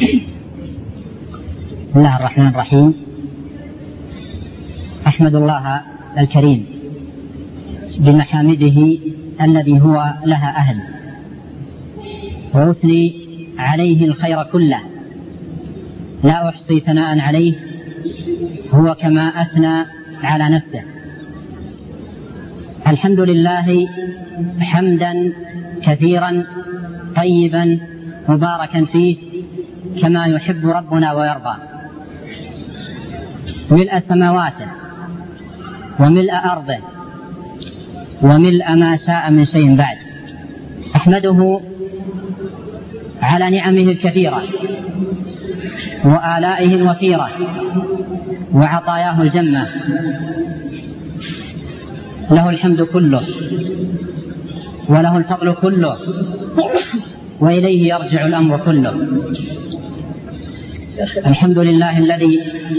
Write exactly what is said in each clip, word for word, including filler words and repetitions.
بسم الله الرحمن الرحيم. أحمد الله الكريم بمحامده الذي هو لها أهل، وأثني عليه الخير كله، لا أحصي ثناء عليه هو كما أثنى على نفسه. الحمد لله حمدا كثيرا طيبا مباركا فيه كما يحب ربنا ويرضى، ملء سماواته وملء أرضه وملء ما شاء من شيء بعد. أحمده على نعمه الكثيرة وآلائه الوفيرة وعطاياه الجمة، له الحمد كله وله الفضل كله وإليه يرجع الأمر كله. الحمد لله الذي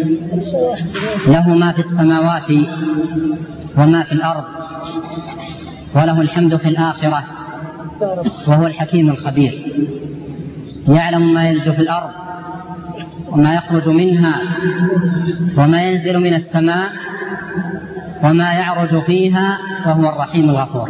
له ما في السماوات وما في الأرض، وله الحمد في الآخرة، وهو الحكيم الخبير، يعلم ما يلج في الأرض وما يخرج منها وما ينزل من السماء وما يعرج فيها، وهو الرحيم الغفور.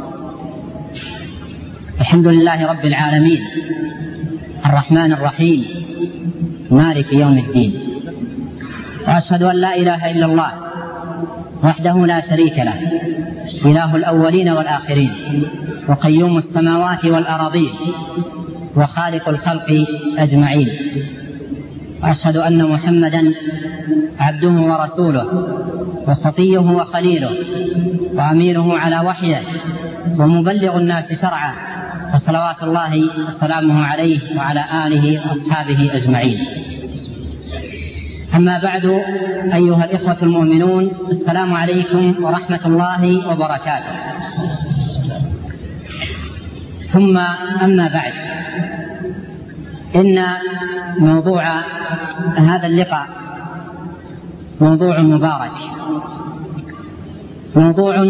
الحمد لله رب العالمين الرحمن الرحيم مالك يوم الدين، وأشهد أن لا إله إلا الله وحده لا شريك له، إله الأولين والآخرين وقيوم السماوات والأراضين وخالق الخلق أجمعين. وأشهد أن محمدا عبده ورسوله وصفيه وخليله وأمينه على وحيه ومبلغ الناس شرعه، فصلوات الله وسلامه عليه وعلى آله وأصحابه أجمعين. أما بعد، أيها الإخوة المؤمنون، السلام عليكم ورحمة الله وبركاته. ثم أما بعد، إن موضوع هذا اللقاء موضوع مبارك، موضوع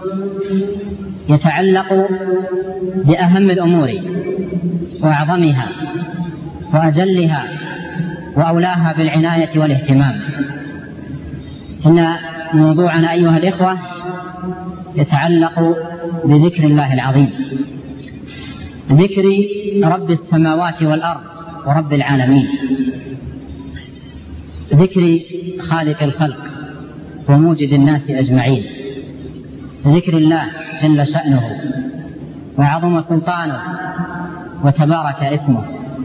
يتعلق بأهم الأمور وأعظمها وأجلها وأولاها بالعناية والاهتمام. إن موضوعنا أيها الإخوة يتعلق بذكر الله العظيم، ذكر رب السماوات والأرض ورب العالمين، ذكر خالق الخلق وموجد الناس أجمعين، ذكر الله جل شأنه وعظم سلطانه وتبارك اسمه،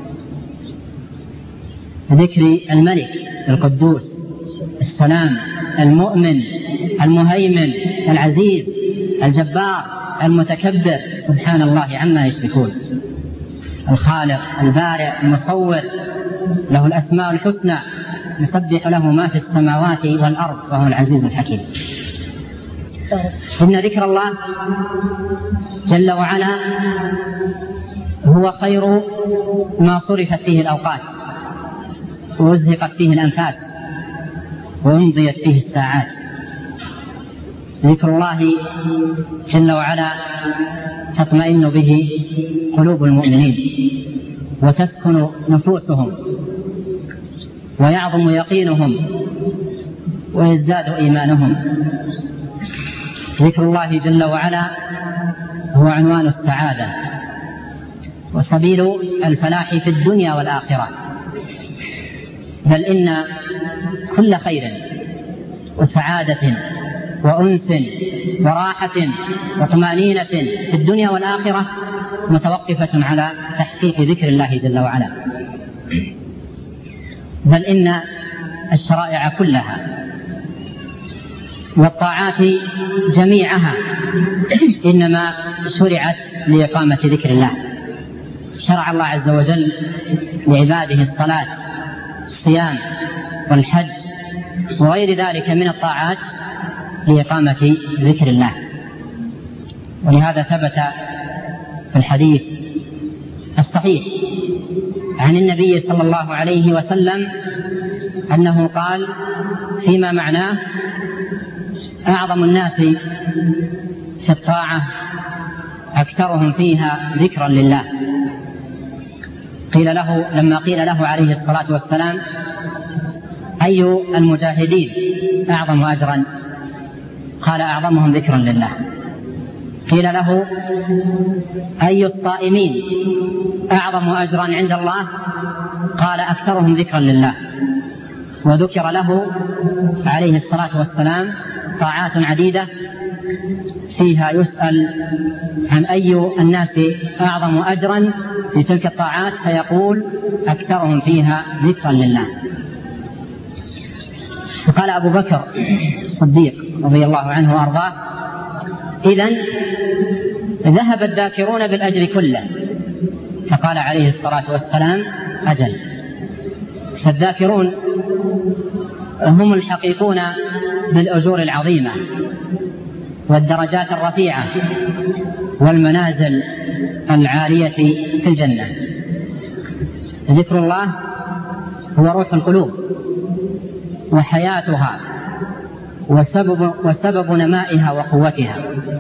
ذكر الملك القدوس السلام المؤمن المهيمن العزيز الجبار المتكبر، سبحان الله عما يشركون، الخالق البارئ المصور، له الأسماء الحسنى، يسبح له ما في السماوات والأرض وهو العزيز الحكيم. إن ذكر الله جل وعلا هو خير ما صرفت فيه الأوقات ووزهقت فيه الأنفاس وأمضيت فيه الساعات. ذكر الله جل وعلا تطمئن به قلوب المؤمنين وتسكن نفوسهم ويعظم يقينهم ويزداد إيمانهم. ذكر الله جل وعلا هو عنوان السعادة وسبيل الفلاح في الدنيا والآخرة، بل إن كل خير وسعادة وأنس وراحة وطمأنينة في الدنيا والآخرة متوقفة على تحقيق ذكر الله جل وعلا، بل إن الشرائع كلها والطاعات جميعها إنما شرعت لإقامة ذكر الله. شرع الله عز وجل لعباده الصلاة الصيام والحج وغير ذلك من الطاعات لإقامة ذكر الله. ولهذا ثبت في الحديث الصحيح عن النبي صلى الله عليه وسلم أنه قال فيما معناه: أعظم الناس في الطاعة أكثرهم فيها ذكرا لله. قيل له لما قيل له عليه الصلاة والسلام: أي المجاهدين أعظم أجرا؟ قال: أعظمهم ذكرا لله. قيل له: أي الصائمين أعظم أجرا عند الله؟ قال: أكثرهم ذكرا لله. وذكر له عليه الصلاة والسلام طاعات عديدة فيها يسأل عن أي الناس أعظم أجرا في تلك الطاعات، فيقول: أكثرهم فيها ذكرا لله. فقال أبو بكر الصديق رضي الله عنه وأرضاه: إذن ذهب الذاكرون بالأجر كله. فقال عليه الصلاة والسلام: أجل، فالذاكرون هم الحقيقون بالأجور العظيمة والدرجات الرفيعة والمنازل العالية في الجنة. ذكر الله هو روح القلوب وحياتها وسبب, وسبب نمائها وقوتها،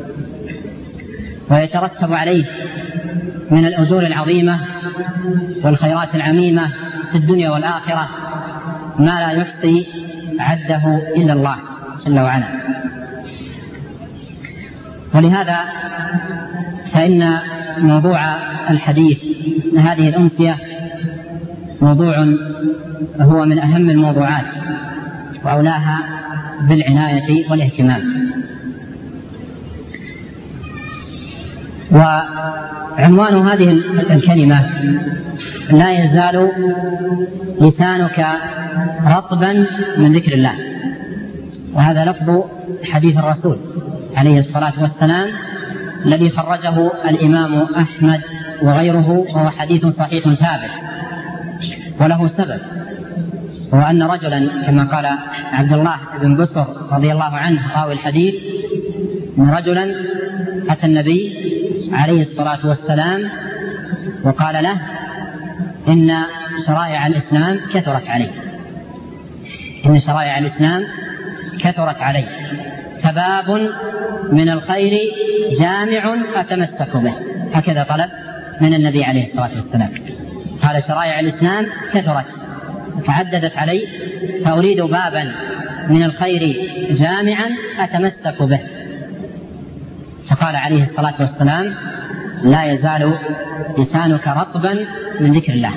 ويترتب عليه من الأجور العظيمة والخيرات العميمة في الدنيا والآخرة ما لا يحصي عده إلا الله جل وعلا. ولهذا فإن موضوع الحديث هذه الأمسية موضوع هو من أهم الموضوعات وأولاها بالعناية والاهتمام. وعنوان هذه الكلمة: لا يزال لسانك رطبا من ذكر الله. وهذا لفظ حديث الرسول عليه الصلاة والسلام الذي خرجه الإمام أحمد وغيره، وهو حديث صحيح ثابت وله سبب، هو أن رجلا كما قال عبد الله بن بسر رضي الله عنه راوي الحديث: أن رجلا أتى النبي عليه الصلاة والسلام وقال له: إن شرائع الإسلام كثرت علي إن شرائع الإسلام كثرت علي فباب من الخير جامع أتمسك به. هكذا طلب من النبي عليه الصلاة والسلام. قال: شرائع الإسلام كثرت تعددت علي فأريد بابا من الخير جامعا أتمسك به. فقال عليه الصلاة والسلام: لا يزال لسانك رطبا من ذكر الله.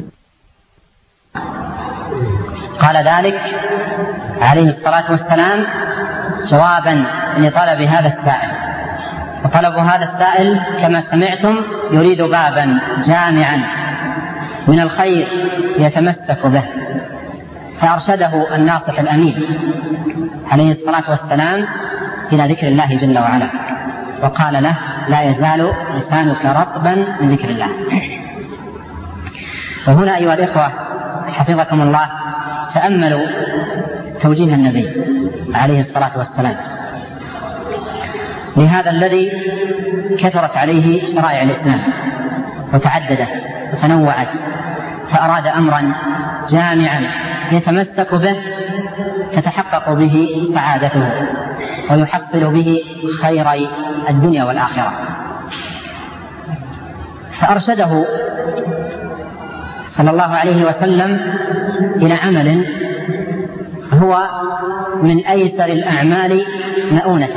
قال ذلك عليه الصلاة والسلام جوابا لطلب هذا السائل. وطلب هذا السائل كما سمعتم يريد بابا جامعا من الخير يتمسك به، فأرشده الناصح الأمين عليه الصلاة والسلام إلى ذكر الله جل وعلا، وقال له: لا يزال لسانك رطبا من ذكر الله. وهنا أيها الإخوة حفظكم الله تأملوا توجيه النبي عليه الصلاة والسلام لهذا الذي كثرت عليه شرائع الإسلام وتعددت وتنوعت، فأراد أمرا جامعا يتمسك به تتحقق به سعادته ويحصل به خيري الدنيا والآخرة. فأرشده صلى الله عليه وسلم إلى عمل هو من أيسر الأعمال مؤونة.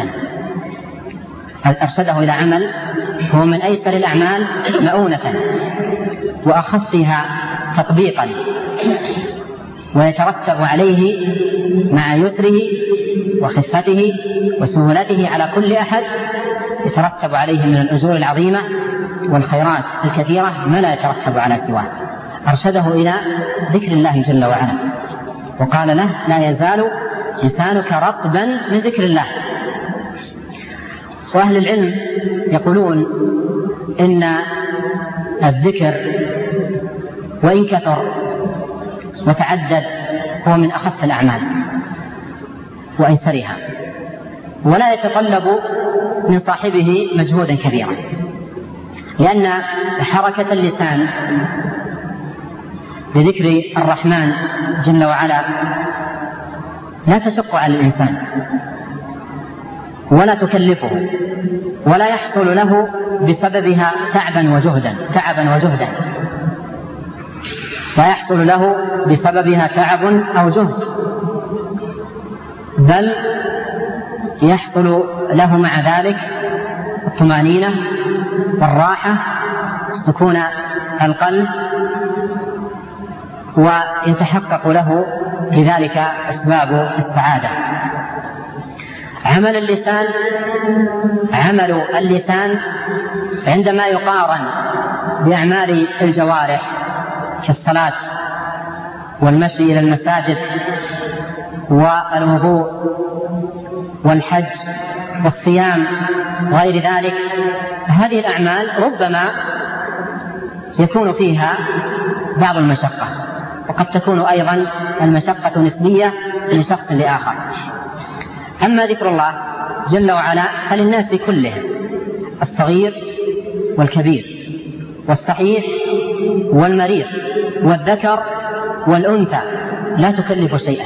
أرشده إلى عمل هو من أيسر الأعمال مؤونة وأخفها تطبيقا، ويترتب عليه مع يسره وخفته وسهولته على كل أحد، يترتب عليه من الأجور العظيمة والخيرات الكثيرة ما لا يترتب على سواه. أرشده إلى ذكر الله جل وعلا وقال له: لا يزال لسانك رطبا من ذكر الله. وأهل العلم يقولون إن الذكر وإن كثر وتعدد هو من أخف الأعمال وأيسرها، ولا يتطلب من صاحبه مجهودا كبيرا، لأن حركة اللسان بذكر الرحمن جل وعلا لا تشق على الإنسان ولا تكلفه ولا يحصل له بسببها تعبا وجهدا تعبا وجهدا لا يحصل له بسببها تعب أو جهد، بل يحصل له مع ذلك الطمأنينة والراحة، سكون القلب، ويتحقق له بذلك أسباب السعادة. عمل اللسان عمل اللسان عندما يقارن بأعمال الجوارح كالصلاة والمشي إلى المساجد والوضوء والحج والصيام وغير ذلك، هذه الأعمال ربما يكون فيها بعض المشقة، وقد تكون أيضا المشقة نسبية من شخص لآخر. أما ذكر الله جل وعلا فللناس كلهم، الصغير والكبير والصحيح والمريض والذكر والأنثى، لا تكلف شيئا،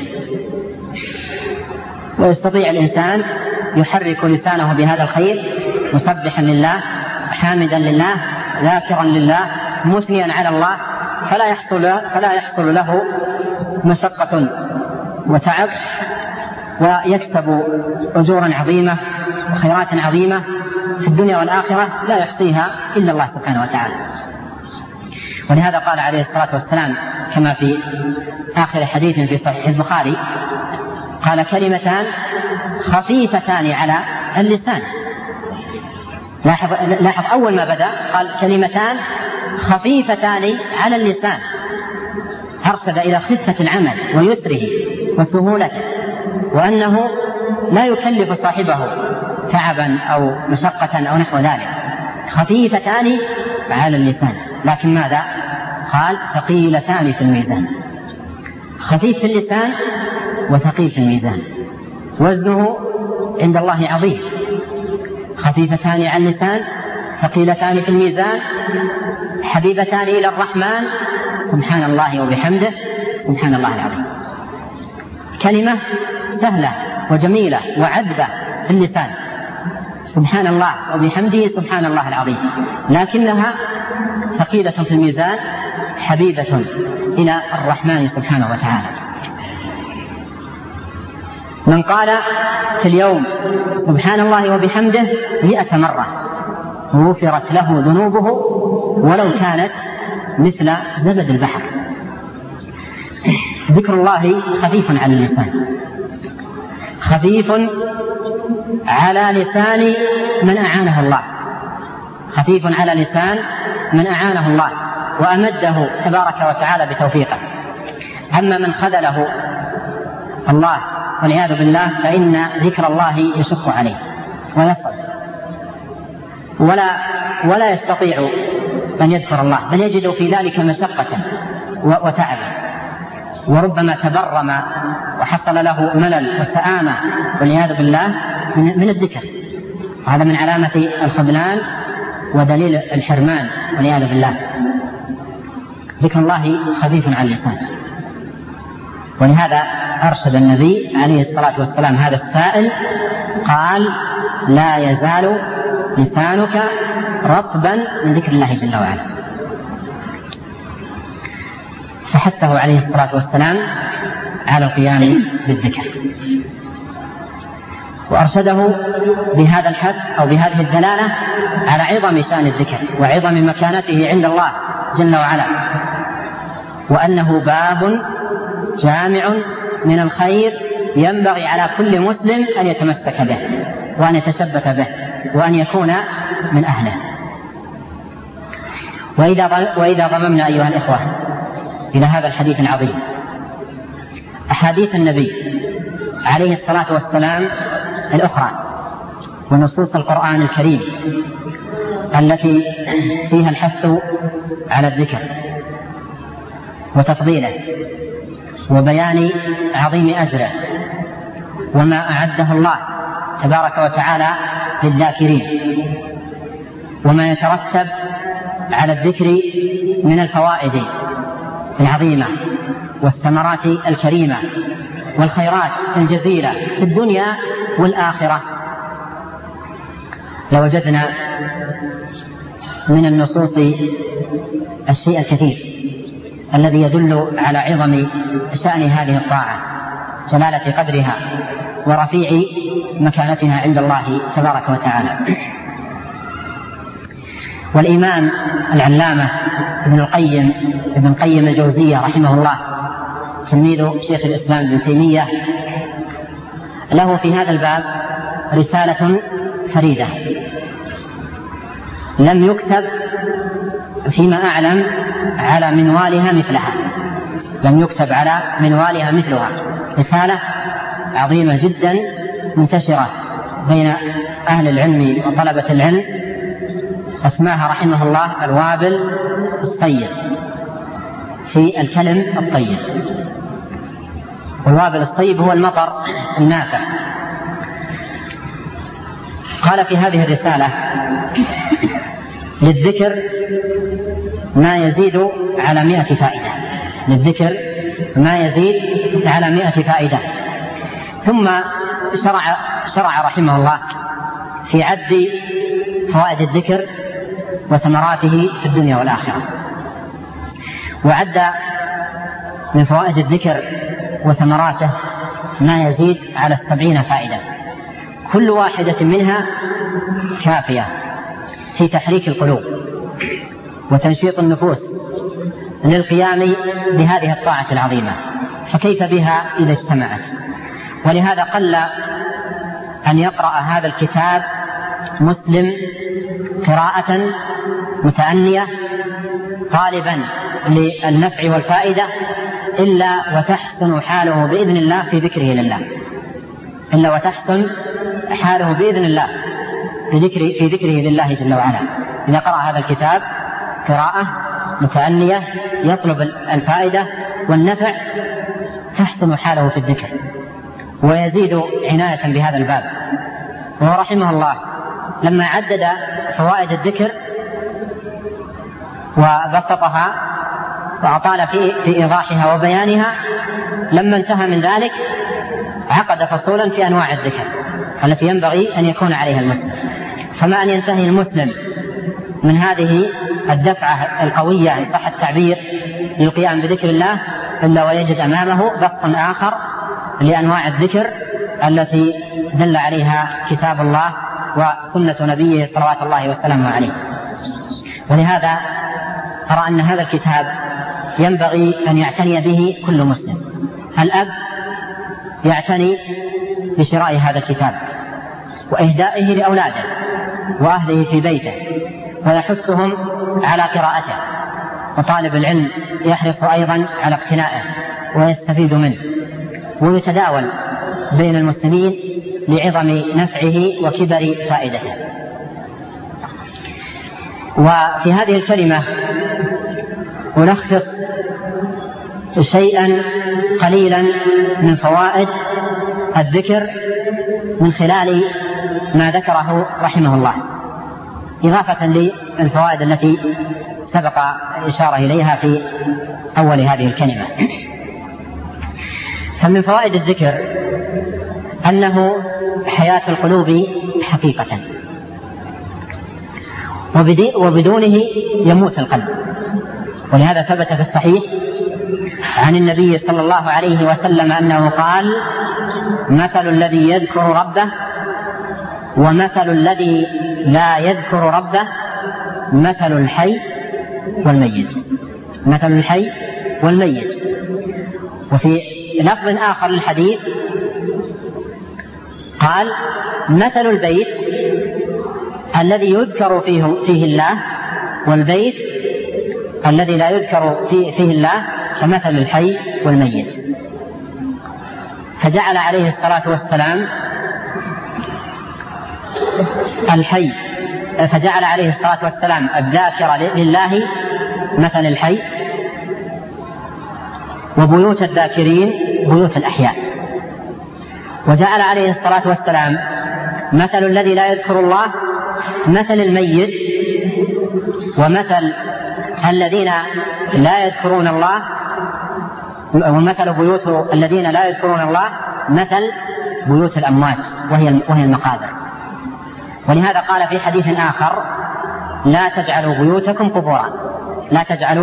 ويستطيع الإنسان يحرك لسانه بهذا الخير مسبحا لله، حامدا لله، ذاكرا لله، مثنيا على الله، فلا يحصل, فلا يحصل له مشقة وتعب، ويكسب أجورا عظيمة وخيرات عظيمة في الدنيا والآخرة لا يحصيها إلا الله سبحانه وتعالى. ولهذا قال عليه الصلاة والسلام كما في آخر حديث في صحيح البخاري، قال: كلمتان خفيفتان على اللسان. لاحظ, لاحظ أول ما بدأ قال كلمتان خفيفتان على اللسان، أرشد إلى خفة العمل ويسره وسهولته، وأنه لا يكلف صاحبه تعبا أو مشقة أو نحو ذلك، خفيفتان على اللسان. لكن ماذا قال؟ ثقيلتان في الميزان. خفيف في اللسان وثقيل في الميزان، وزنه عند الله عظيم. خفيفتان على اللسان، ثقيلتان في الميزان، حبيبتان إلى الرحمن، سبحان الله وبحمده، سبحان الله العظيم. كلمة سهلة وجميلة وعذبة في اللسان، سبحان الله وبحمده، سبحان الله العظيم، لكنها ثقيلة في الميزان، حبيبة إلى الرحمن سبحانه وتعالى. من قال في اليوم سبحان الله وبحمده مئة مرة غفرت له ذنوبه ولو كانت مثل زبد البحر. ذكر الله خفيف على اللسان، خفيف على لسان من أعانه الله، خفيف على لسان من أعانه الله وأمده تبارك وتعالى بتوفيقه. أما من خذله الله والعياذ بالله فإن ذكر الله يشق عليه ويصل، ولا, ولا يستطيع أن يذكر الله، بل يجد في ذلك مشقة وتعبا، وربما تبرم وحصل له ملل وسآمة والعياذ بالله من الذكر. هذا من علامة الخذلان ودليل الحرمان والعياذ بالله. ذكر الله خفيف على اللسان، ولهذا أرشد النبي عليه الصلاة والسلام هذا السائل، قال: لا يزال لسانك رطبا من ذكر الله جل وعلا. فحثه عليه الصلاة والسلام على القيام بالذكر، وأرشده بهذا الحث أو بهذه الدلالة على عظم شأن الذكر وعظم مكانته عند الله جل وعلا، وأنه باب جامع من الخير ينبغي على كل مسلم أن يتمسك به وأن يتشبث به وأن يكون من أهله. وإذا ضممنا أيها الإخوة إلى هذا الحديث العظيم أحاديث النبي عليه الصلاة والسلام الأخرى ونصوص القرآن الكريم التي فيها الحث على الذكر وتفضيله وبيان عظيم أجره وما أعده الله تبارك وتعالى للذاكرين، وما يترتب على الذكر من الفوائد العظيمة والثمرات الكريمة والخيرات الجزيلة في الدنيا والآخرة، لوجدنا من النصوص الشيء الكثير الذي يدل على عظم شأن هذه الطاعة، جلالة قدرها ورفيع مكانتها عند الله تبارك وتعالى. والإمام العلامة ابن القيم ابن القيم الجوزية رحمه الله تلميذ شيخ الإسلام ابن تيمية له في هذا الباب رسالة فريدة لم يكتب فيما أعلم على منوالها مثلها لم يكتب على منوالها مثلها رسالة عظيمة جدا منتشرة بين أهل العلم وطلبة العلم، اسماها رحمه الله الوابل الصيب في الكلم الطيب. والوابل الصيب هو المطر النافع. قال في هذه الرسالة: للذكر ما يزيد على مئة فائدة للذكر ما يزيد على مئة فائدة. ثم شرع, شرع رحمه الله في عد فوائد الذكر وثمراته في الدنيا والآخرة، وعد من فوائد الذكر وثمراته ما يزيد على السبعين فائدة، كل واحدة منها كافية في تحريك القلوب وتنشيط النفوس للقيام بهذه الطاعة العظيمة، فكيف بها إذا اجتمعت؟ ولهذا قل أن يقرأ هذا الكتاب مسلم قراءة متأنية طالبا للنفع والفائدة إلا وتحسن حاله بإذن الله في ذكره لله إلا وتحسن حاله بإذن الله في ذكره, في ذكره لله جل وعلا. إذا قرأ هذا الكتاب قراءة متأنية يطلب الفائدة والنفع تحسن حاله في الذكر ويزيد عناية بهذا الباب. وهو رحمه الله لما عدد فوائد الذكر وبسطها وأطال في, في إيضاحها وبيانها، لما انتهى من ذلك عقد فصولا في أنواع الذكر التي ينبغي أن يكون عليها المسلم. فما أن ينتهي المسلم من هذه الدفعة القوية إن صح التعبير للقيام بذكر الله إلا ويجد أمامه بسط آخر لأنواع الذكر التي دل عليها كتاب الله وسنة نبيه صلوات الله وسلامه عليه. ولهذا أرى أن هذا الكتاب ينبغي أن يعتني به كل مسلم. الأب يعتني بشراء هذا الكتاب وإهدائه لأولاده وأهله في بيته ويحثهم على قراءته، وطالب العلم يحرص أيضا على اقتنائه ويستفيد منه ويتداول بين المسلمين لعظم نفعه وكبر فائدته. وفي هذه الكلمة ألخص شيئا قليلا من فوائد الذكر من خلال ما ذكره رحمه الله، إضافة للفوائد التي سبق الإشارة إليها في أول هذه الكلمة. فمن فوائد الذكر أنه حياة القلوب حقيقة، وبدونه يموت القلب. ولهذا ثبت في الصحيح عن النبي صلى الله عليه وسلم أنه قال: مثل الذي يذكر ربه ومثل الذي لا يذكر ربه مثل الحي والميت مثل الحي والميت. وفي لفظ آخر للحديث قال: مثل البيت الذي يذكر فيه, فيه الله والبيت الذي لا يذكر فيه, فيه الله كمثل الحي والميت. فجعل عليه الصلاة والسلام الحي فجعل عليه الصلاة والسلام الذاكر لله مثل الحي، وبيوت الذاكرين بيوت الأحياء. وجعل عليه الصلاة والسلام مثل الذي لا يذكر الله مثل الميت، ومثل الذين لا يذكرون الله ومثل بيوت الذين لا يذكرون الله مثل بيوت الأموات وهي وهي المقابر. ولهذا قال في حديث آخر: لا تجعلوا بيوتكم قبورا لا تجعلوا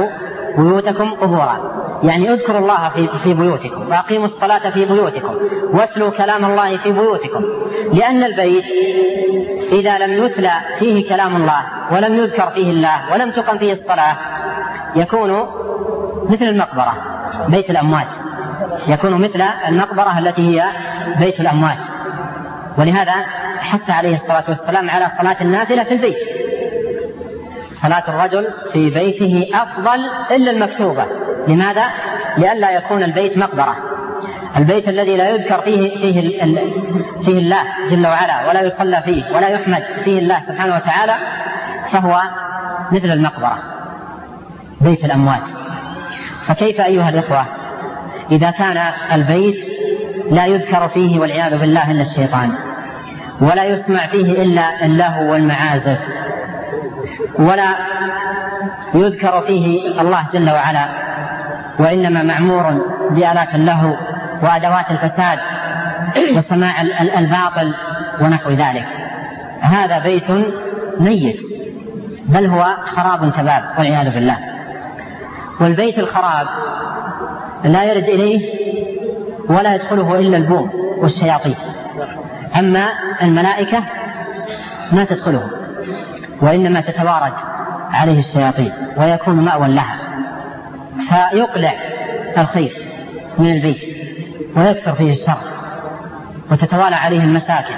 بيوتكم قبورا، يعني اذكروا الله في, في بيوتكم، وأقيموا الصلاة في بيوتكم، واتلوا كلام الله في بيوتكم. لأن البيت إذا لم يتلى فيه كلام الله ولم يذكر فيه الله ولم تقم فيه الصلاة يكون مثل المقبرة بيت الأموات، يكون مثل المقبرة التي هي بيت الأموات. ولهذا حث عليه الصلاة والسلام على صلاة النافلة في البيت. صلاة الرجل في بيته أفضل إلا المكتوبة. لماذا؟ لئلا يكون البيت مقبرة. البيت الذي لا يذكر فيه, فيه, فيه الله جل وعلا ولا يصلى فيه ولا يحمد فيه الله سبحانه وتعالى فهو مثل المقبرة بيت الأموات. فكيف أيها الإخوة إذا كان البيت لا يذكر فيه والعياذ بالله إلا الشيطان، ولا يسمع فيه إلا اللهو والمعازف، ولا يذكر فيه الله جل وعلا، وإنما معمور بآلات اللهو وأدوات الفساد وسماع الباطل ونحو ذلك، هذا بيت ميت، بل هو خراب تباب والعياذ بالله. والبيت الخراب لا يرد إليه ولا يدخله إلا البوم والشياطين، أما الملائكة ما تدخله، وإنما تتوارد عليه الشياطين ويكون مأوى لها، فيقلع الخير من البيت ويكثر فيه الشر وتتوالى عليه المشاكل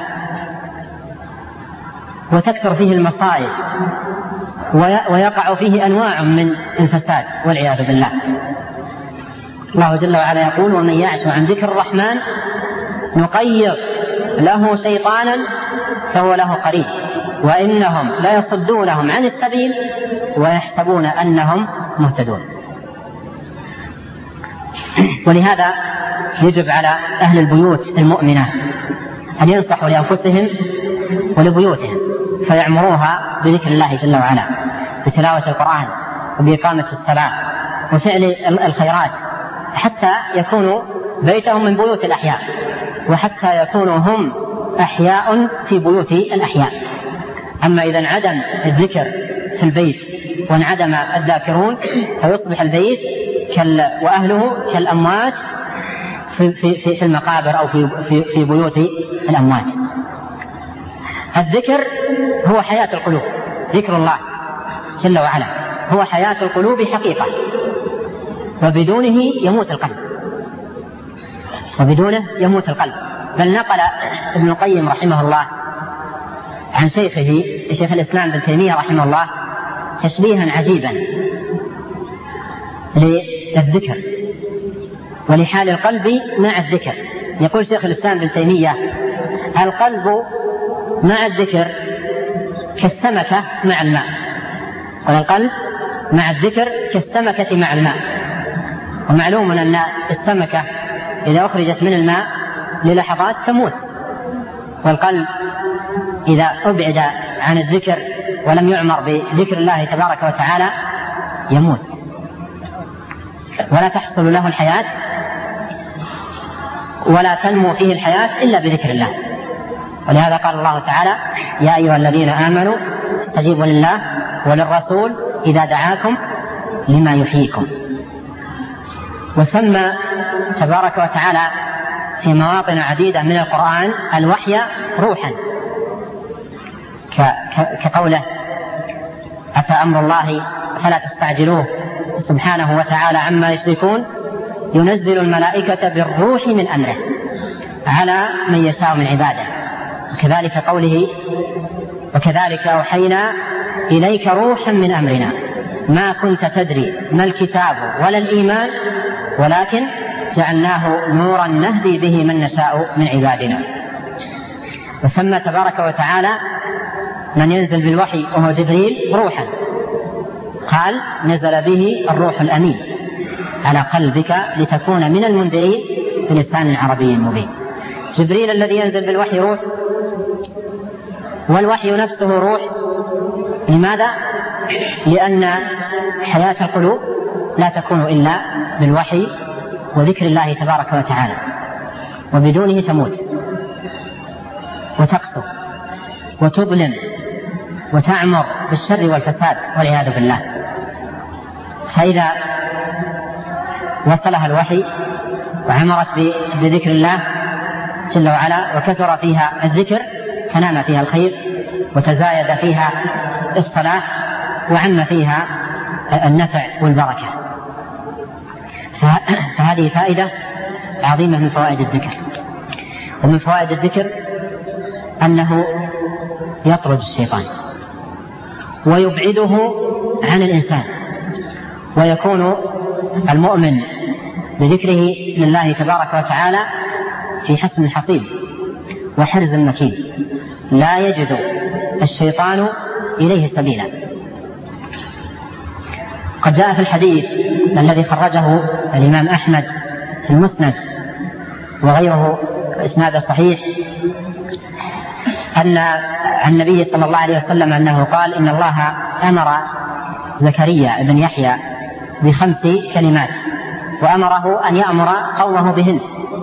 وتكثر فيه المصائب ويقع فيه أنواع من الفساد والعياذ بالله. الله جل وعلا يقول: ومن يعش عن ذكر الرحمن نقيض له شيطانا فهو له قرين وإنهم لا يصدونهم عن السبيل ويحسبون أنهم مهتدون. ولهذا يجب على أهل البيوت المؤمنة أن ينصحوا لأنفسهم ولبيوتهم فيعمروها بذكر الله جل وعلا، بتلاوة القرآن وبإقامة الصلاة وفعل الخيرات، حتى يكونوا بيتهم من بيوت الأحياء، وحتى يكونوا هم أحياء في بيوت الأحياء. أما إذا انعدم الذكر في البيت وانعدم الذاكرون فيصبح البيت وأهله كالأموات في, في, في المقابر أو في, في, في بيوت الأموات. الذكر هو حياة القلوب، ذكر الله جل وعلا هو حياة القلوب حقيقة، وبدونه يموت القلب، وبدونه يموت القلب. بل نقل ابن القيم رحمه الله عن شيخه شيخ الإسلام ابن تيمية رحمه الله تشبيها عجيبا للذكر ولحال القلب مع الذكر. يقول شيخ الإسلام ابن تيمية: القلب مع الذكر كالسمكة مع الماء. والقلب مع الذكر كالسمكة مع الماء. ومعلوم أن السمكة إذا أخرجت من الماء للحظات تموت، والقلب إذا أبعد عن الذكر ولم يعمر بذكر الله تبارك وتعالى يموت ولا تحصل له الحياة ولا تنمو فيه الحياة إلا بذكر الله. ولهذا قال الله تعالى: يا أيها الذين آمنوا استجيبوا لله وللرسول إذا دعاكم لما يحييكم. وسمى تبارك وتعالى في مواطن عديدة من القرآن الوحي روحا، كقوله: أتى أمر الله فلا تستعجلوه سبحانه وتعالى عما يشركون ينزل الملائكة بالروح من أمره على من يشاء من عباده. وكذلك قوله: وكذلك أوحينا إليك روحا من أمرنا ما كنت تدري ما الكتاب ولا الإيمان ولكن جعلناه نورا نهدي به من نشاء من عبادنا. وسمى تبارك وتعالى من ينزل بالوحي وهو جبريل روحا، قال: نزل به الروح الأمين على قلبك لتكون من المنذرين بلسان عربي مبين. جبريل الذي ينزل بالوحي روح، والوحي نفسه روح. لماذا؟ لأن حياة القلوب لا تكون إلا بالوحي وذكر الله تبارك وتعالى، وبدونه تموت وتقسو وتظلم وتعمر بالشر والفساد والعياذ بالله. فإذا وصلها الوحي وعمرت بذكر الله جل وعلا وكثر فيها الذكر فنام فيها الخير وتزايد فيها الصلاح وعم فيها النفع والبركة. فهذه فائدة عظيمة من فوائد الذكر. ومن فوائد الذكر أنه يطرد الشيطان ويبعده عن الإنسان، ويكون المؤمن بذكره لله تبارك وتعالى في حصن حصين وحرز مكين لا يجد الشيطان إليه سبيلا. قد جاء في الحديث الذي خرجه الإمام أحمد في المسند وغيره إسناده صحيح أن عن النبي صلى الله عليه وسلم أنه قال: إن الله أمر زكريا بن يحيى بخمس كلمات وأمره أن يأمر قومه بهن.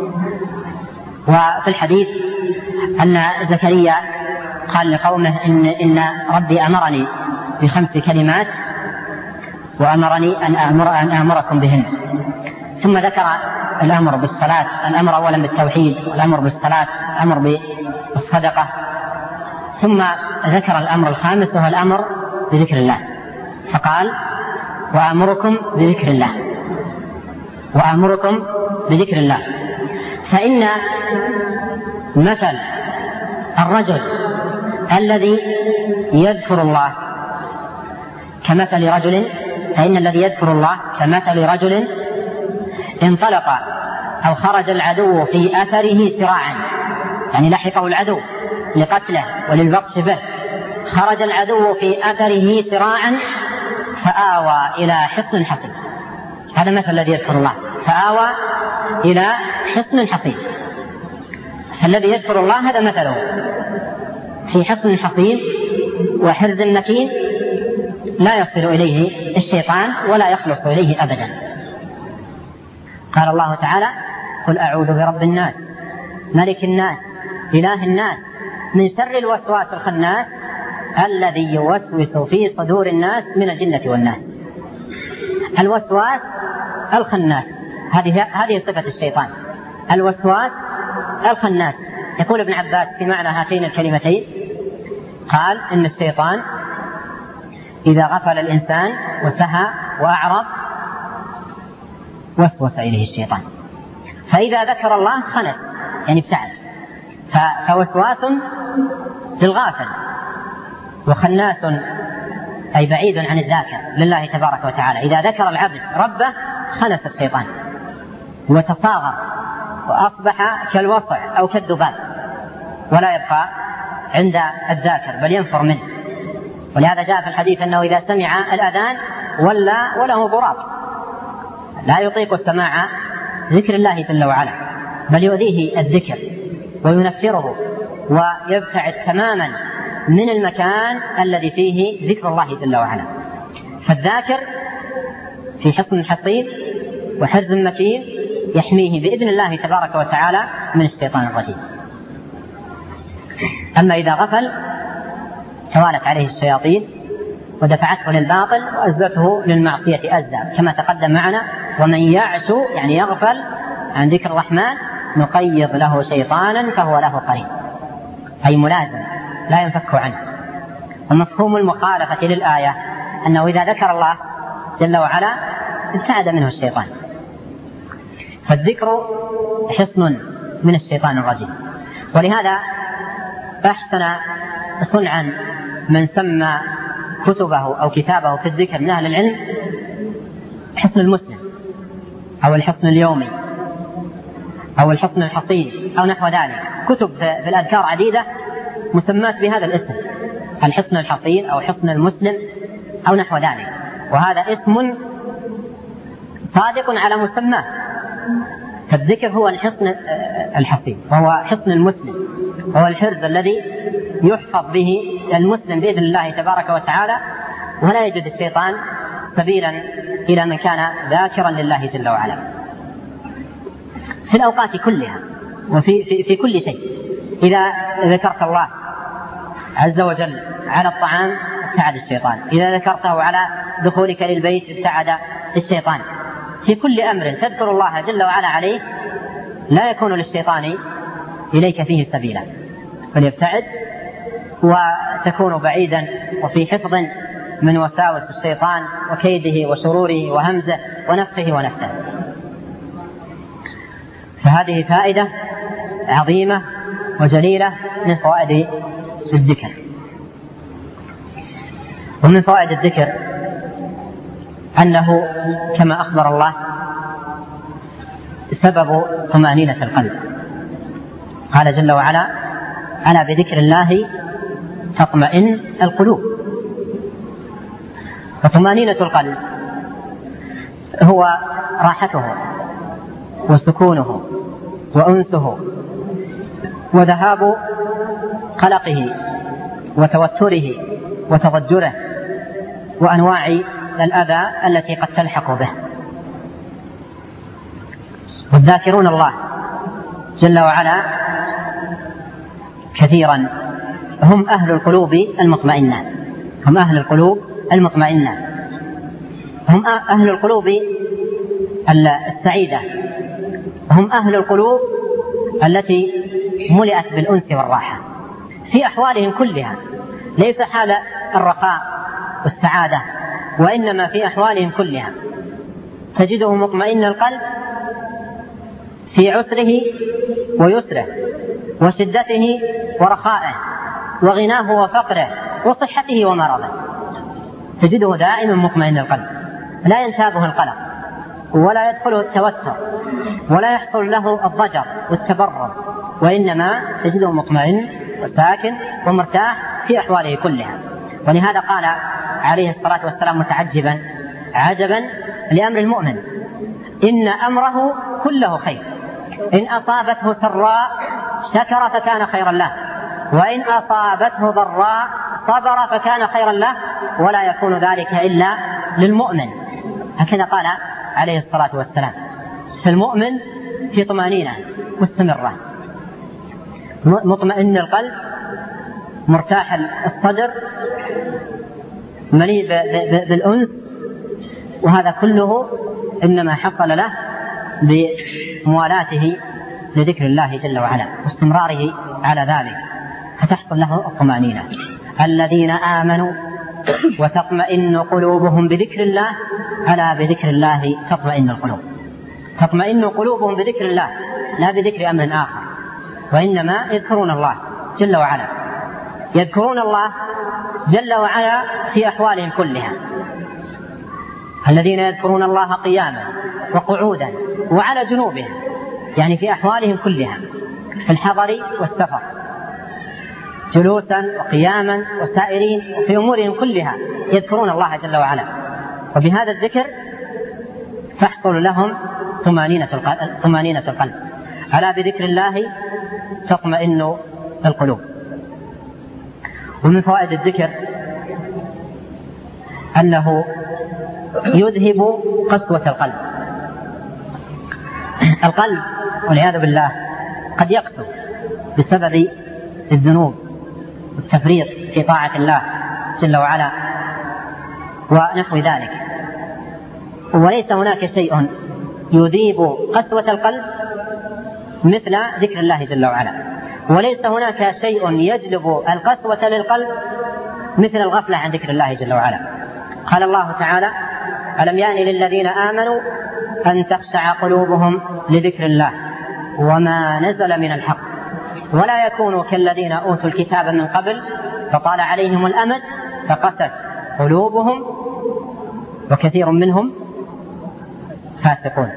وفي الحديث أن زكريا قال لقومه إن, إن ربي أمرني بخمس كلمات وأمرني أن, أمر أن آمركم بهن. ثم ذكر الأمر بالصلاة، الأمر أولا بالتوحيد، الأمر بالصلاة، الأمر بالصدقة، ثم ذكر الأمر الخامس وهو الأمر بذكر الله، فقال: وأمركم بذكر الله، وأمركم بذكر الله. فإن مثل الرجل الذي يذكر الله كمثل رجل فإن الذي يذكر الله كمثل رجل انطلق أو خرج العدو في أثره سراعا، يعني لحقه العدو لقتله وللبطش به، خرج العدو في أثره سراعا فآوى إلى حصن حصين. هذا مثل الذي يذكر الله، فآوى إلى حصن حصين. فالذي يذكر الله هذا مثله في حصن حصين وحرز مكين لا يصل إليه الشيطان ولا يخلص إليه أبدا. قال الله تعالى: قل أعوذ برب الناس ملك الناس إله الناس من شر الوسواس الخناس الذي يوسوس في صدور الناس من الجنة والناس. الوسواس الخناس هذه هذه صفة الشيطان، الوسواس الخناس. يقول ابن عباس في معنى هاتين الكلمتين، قال: إن الشيطان إذا غفل الإنسان وسهى وأعرض وسوس إليه الشيطان، فإذا ذكر الله خنس يعني ابتعد. فوسواس للغافل، وخناس أي بعيد عن الذاكر لله تبارك وتعالى. إذا ذكر العبد ربه خنس الشيطان وتصاغر وأصبح كالوصع أو كالذباب ولا يبقى عند الذاكر بل ينفر منه. ولهذا جاء في الحديث أنه إذا سمع الأذان ولا وله ضراب، لا يطيق السماع ذكر الله جل وعلا بل يؤذيه الذكر وينفره ويبتعد تماما من المكان الذي فيه ذكر الله جل وعلا. فالذاكر في حصن حصين وحرز مكين يحميه بإذن الله تبارك وتعالى من الشيطان الرجيم. أما إذا غفل توالت عليه الشياطين ودفعته للباطل وأزته للمعصية أزا، كما تقدم معنا: ومن يعش يعني يغفل عن ذكر الرحمن نقيض له شيطانا فهو له قرين، أي ملازم لا ينفك عنه. ومفهوم المخالفة للآية أنه إذا ذكر الله جل وعلا ابتعد منه الشيطان. فالذكر حصن من الشيطان الرجيم. ولهذا أحسن صنعا من سمى كتبه أو كتابه في الذكر من أهل العلم حصن المسلم أو الحصن اليومي أو الحصن الحصين أو نحو ذلك. كتب في الأذكار عديدة مسمات بهذا الاسم، الحصن الحصين أو حصن المسلم أو نحو ذلك، وهذا اسم صادق على مسماه. فالذكر هو الحصن الحصين وهو حصن المسلم، وهو الحرز الذي يحفظ به المسلم بإذن الله تبارك وتعالى، ولا يجد الشيطان سبيلا إلى من كان ذاكرا لله جل وعلا في الأوقات كلها وفي في, في كل شيء. إذا ذكرت الله عز وجل على الطعام ابتعد الشيطان، إذا ذكرته على دخولك للبيت ابتعد الشيطان. في كل أمر تذكر الله جل وعلا عليه لا يكون للشيطان إليك فيه سبيلا، فليبتعد وتكون بعيدا وفي حفظ من وساوس الشيطان وكيده وشروره وهمزه ونفخه ونفثه. فهذه فائدة عظيمة وجليلة من فوائد الذكر. ومن فوائد الذكر أنه كما أخبر الله سبب طمأنينة القلب. قال جل وعلا: ألا بذكر الله تطمئن القلوب. وطمأنينة القلب هو راحته وسكونه وأنسه وذهاب قلقه وتوتره وتضجره وأنواع الأذى التي قد تلحق به. والذاكرون الله جل وعلا كثيرا هم أهل القلوب المطمئنة، هم أهل القلوب المطمئنة، هم أهل القلوب السعيدة، هم أهل القلوب التي ملئت بالأنس والراحة في أحوالهم كلها، ليس حال الرخاء والسعادة، وإنما في أحوالهم كلها تجده مطمئن القلب في عسره ويسره وشدته ورخائه وغناه وفقره وصحته ومرضه، تجده دائما مطمئن القلب، لا ينتابه القلق ولا يدخله التوتر ولا يحصل له الضجر والتبرد، وإنما تجده مطمئن وساكن ومرتاح في أحواله كلها. ولهذا قال عليه الصلاة والسلام متعجبا: عجبا لأمر المؤمن إن أمره كله خير، إن أصابته سراء شكر فكان خيرا له، وإن أصابته ضراء صبر فكان خيرا له، ولا يكون ذلك إلا للمؤمن. هكذا قال عليه الصلاة والسلام. فالمؤمن في طمأنينة مستمرة، مطمئن القلب، مرتاح الصدر، مليء بالأنس، وهذا كله إنما حصل له بموالاته لذكر الله جل وعلا واستمراره على ذلك، فتحصل له الطمأنينة. الذين آمنوا وتطمئن قلوبهم بذكر الله ألا بذكر الله تطمئن القلوب. تطمئن قلوبهم بذكر الله لا بذكر أمر آخر، وإنما يذكرون الله جل وعلا، يذكرون الله جل وعلا في أحوالهم كلها. الذين يذكرون الله قياما وقعودا وعلى جنوبهم، يعني في أحوالهم كلها، في الحضر والسفر، جلوسا وقياما وسائرين، وفي أمورهم كلها يذكرون الله جل وعلا، وبهذا الذكر تحصل لهم طمأنينة القلب. طمأنينة القلب. ألا بذكر الله تطمئن القلوب. ومن فوائد الذكر أنه يذهب قسوة القلب. القلب والعياذ بالله قد يقسو بسبب الذنوب والتفريط في طاعة الله جل وعلا ونحو ذلك، وليس هناك شيء يذيب قسوة القلب مثل ذكر الله جل وعلا، وليس هناك شيء يجلب القسوة للقلب مثل الغفلة عن ذكر الله جل وعلا. قال الله تعالى: ألم يأن للذين آمنوا أن تخشع قلوبهم لذكر الله وما نزل من الحق ولا يكونوا كالذين أوتوا الكتاب من قبل فطال عليهم الأمد فقست قلوبهم وكثير منهم فاسقون.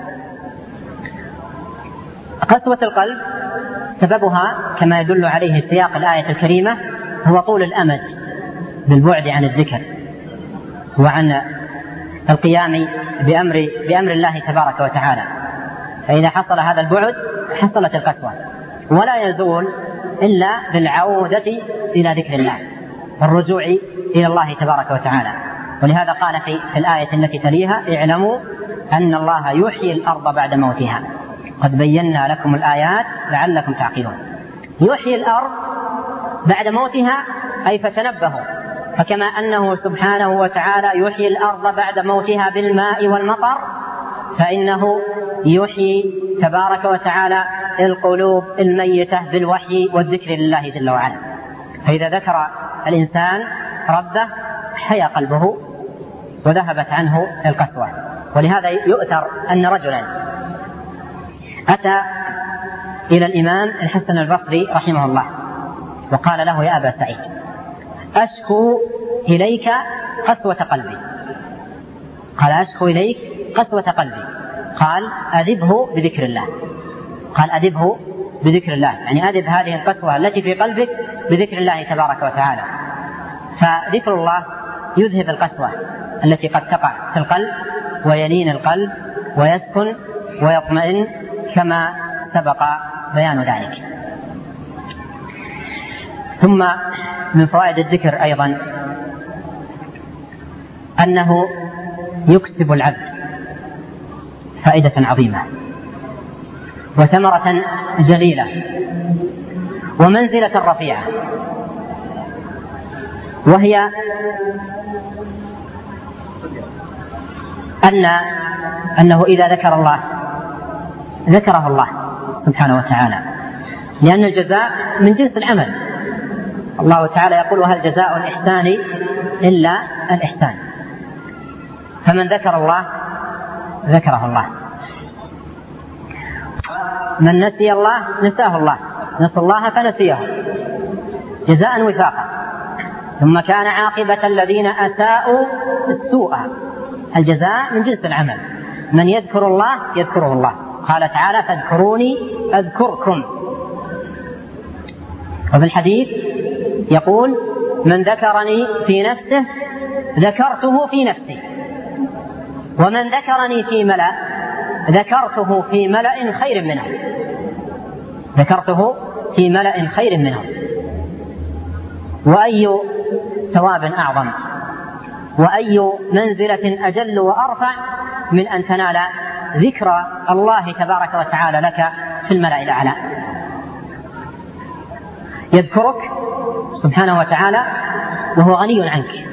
قسوة القلب سببها كما يدل عليه سياق الآية الكريمة هو طول الأمد بالبعد عن الذكر وعن القيام بأمر, بأمر الله تبارك وتعالى، فإذا حصل هذا البعد حصلت القسوة، ولا يزول إلا بالعودة إلى ذكر الله والرجوع إلى الله تبارك وتعالى. ولهذا قال في الآية التي تليها: اعلموا أن الله يحيي الأرض بعد موتها قد بينا لكم الآيات لعلكم تعقلون. يحيي الأرض بعد موتها أي فتنبهوا فكما أنه سبحانه وتعالى يحيي الأرض بعد موتها بالماء والمطر، فإنه يحيي تبارك وتعالى القلوب الميتة بالوحي والذكر لله جل وعلا. فإذا ذكر الإنسان ربه حيا قلبه وذهبت عنه القسوة. ولهذا يؤثر أن رجلا أتى إلى الإمام الحسن البصري رحمه الله وقال له: يا أبا سعيد، أشكو إليك قسوة قلبي. قال: أشكو إليك قسوة قلبي. قال: أذبه بذكر الله. قال: أذبه بذكر الله، يعني أذب هذه القسوة التي في قلبك بذكر الله تبارك وتعالى. فذكر الله يذهب القسوة التي قد تقع في القلب ويلين القلب ويسكن ويطمئن كما سبق بيان ذلك. ثم من فوائد الذكر أيضا أنه يكسب العبد فائدة عظيمة وثمرة جليلة ومنزلة رفيعة، وهي أن أنه إذا ذكر الله ذكره الله سبحانه وتعالى، لأن الجزاء من جنس العمل. الله تعالى يقول: هل جزاء الإحسان إلا الإحسان. فمن ذكر الله ذكره الله، من نسي الله نساه الله، نسوا الله فنسيه جزاء وفاقا. ثم كان عاقبة الذين أساءوا السوء. الجزاء من جنس العمل، من يذكر الله يذكره الله. قال تعالى: فاذكروني أذكركم. وفي الحديث يقول: من ذكرني في نفسه ذكرته في نفسي، ومن ذكرني في ملأ ذكرته في ملأ خير منه ذكرته في ملأ خير منه. وأي ثواب أعظم وأي منزلة أجل وأرفع من أن تنال ذكر الله تبارك وتعالى لك في الملأ الأعلى. يذكرك سبحانه وتعالى وهو غني عنك،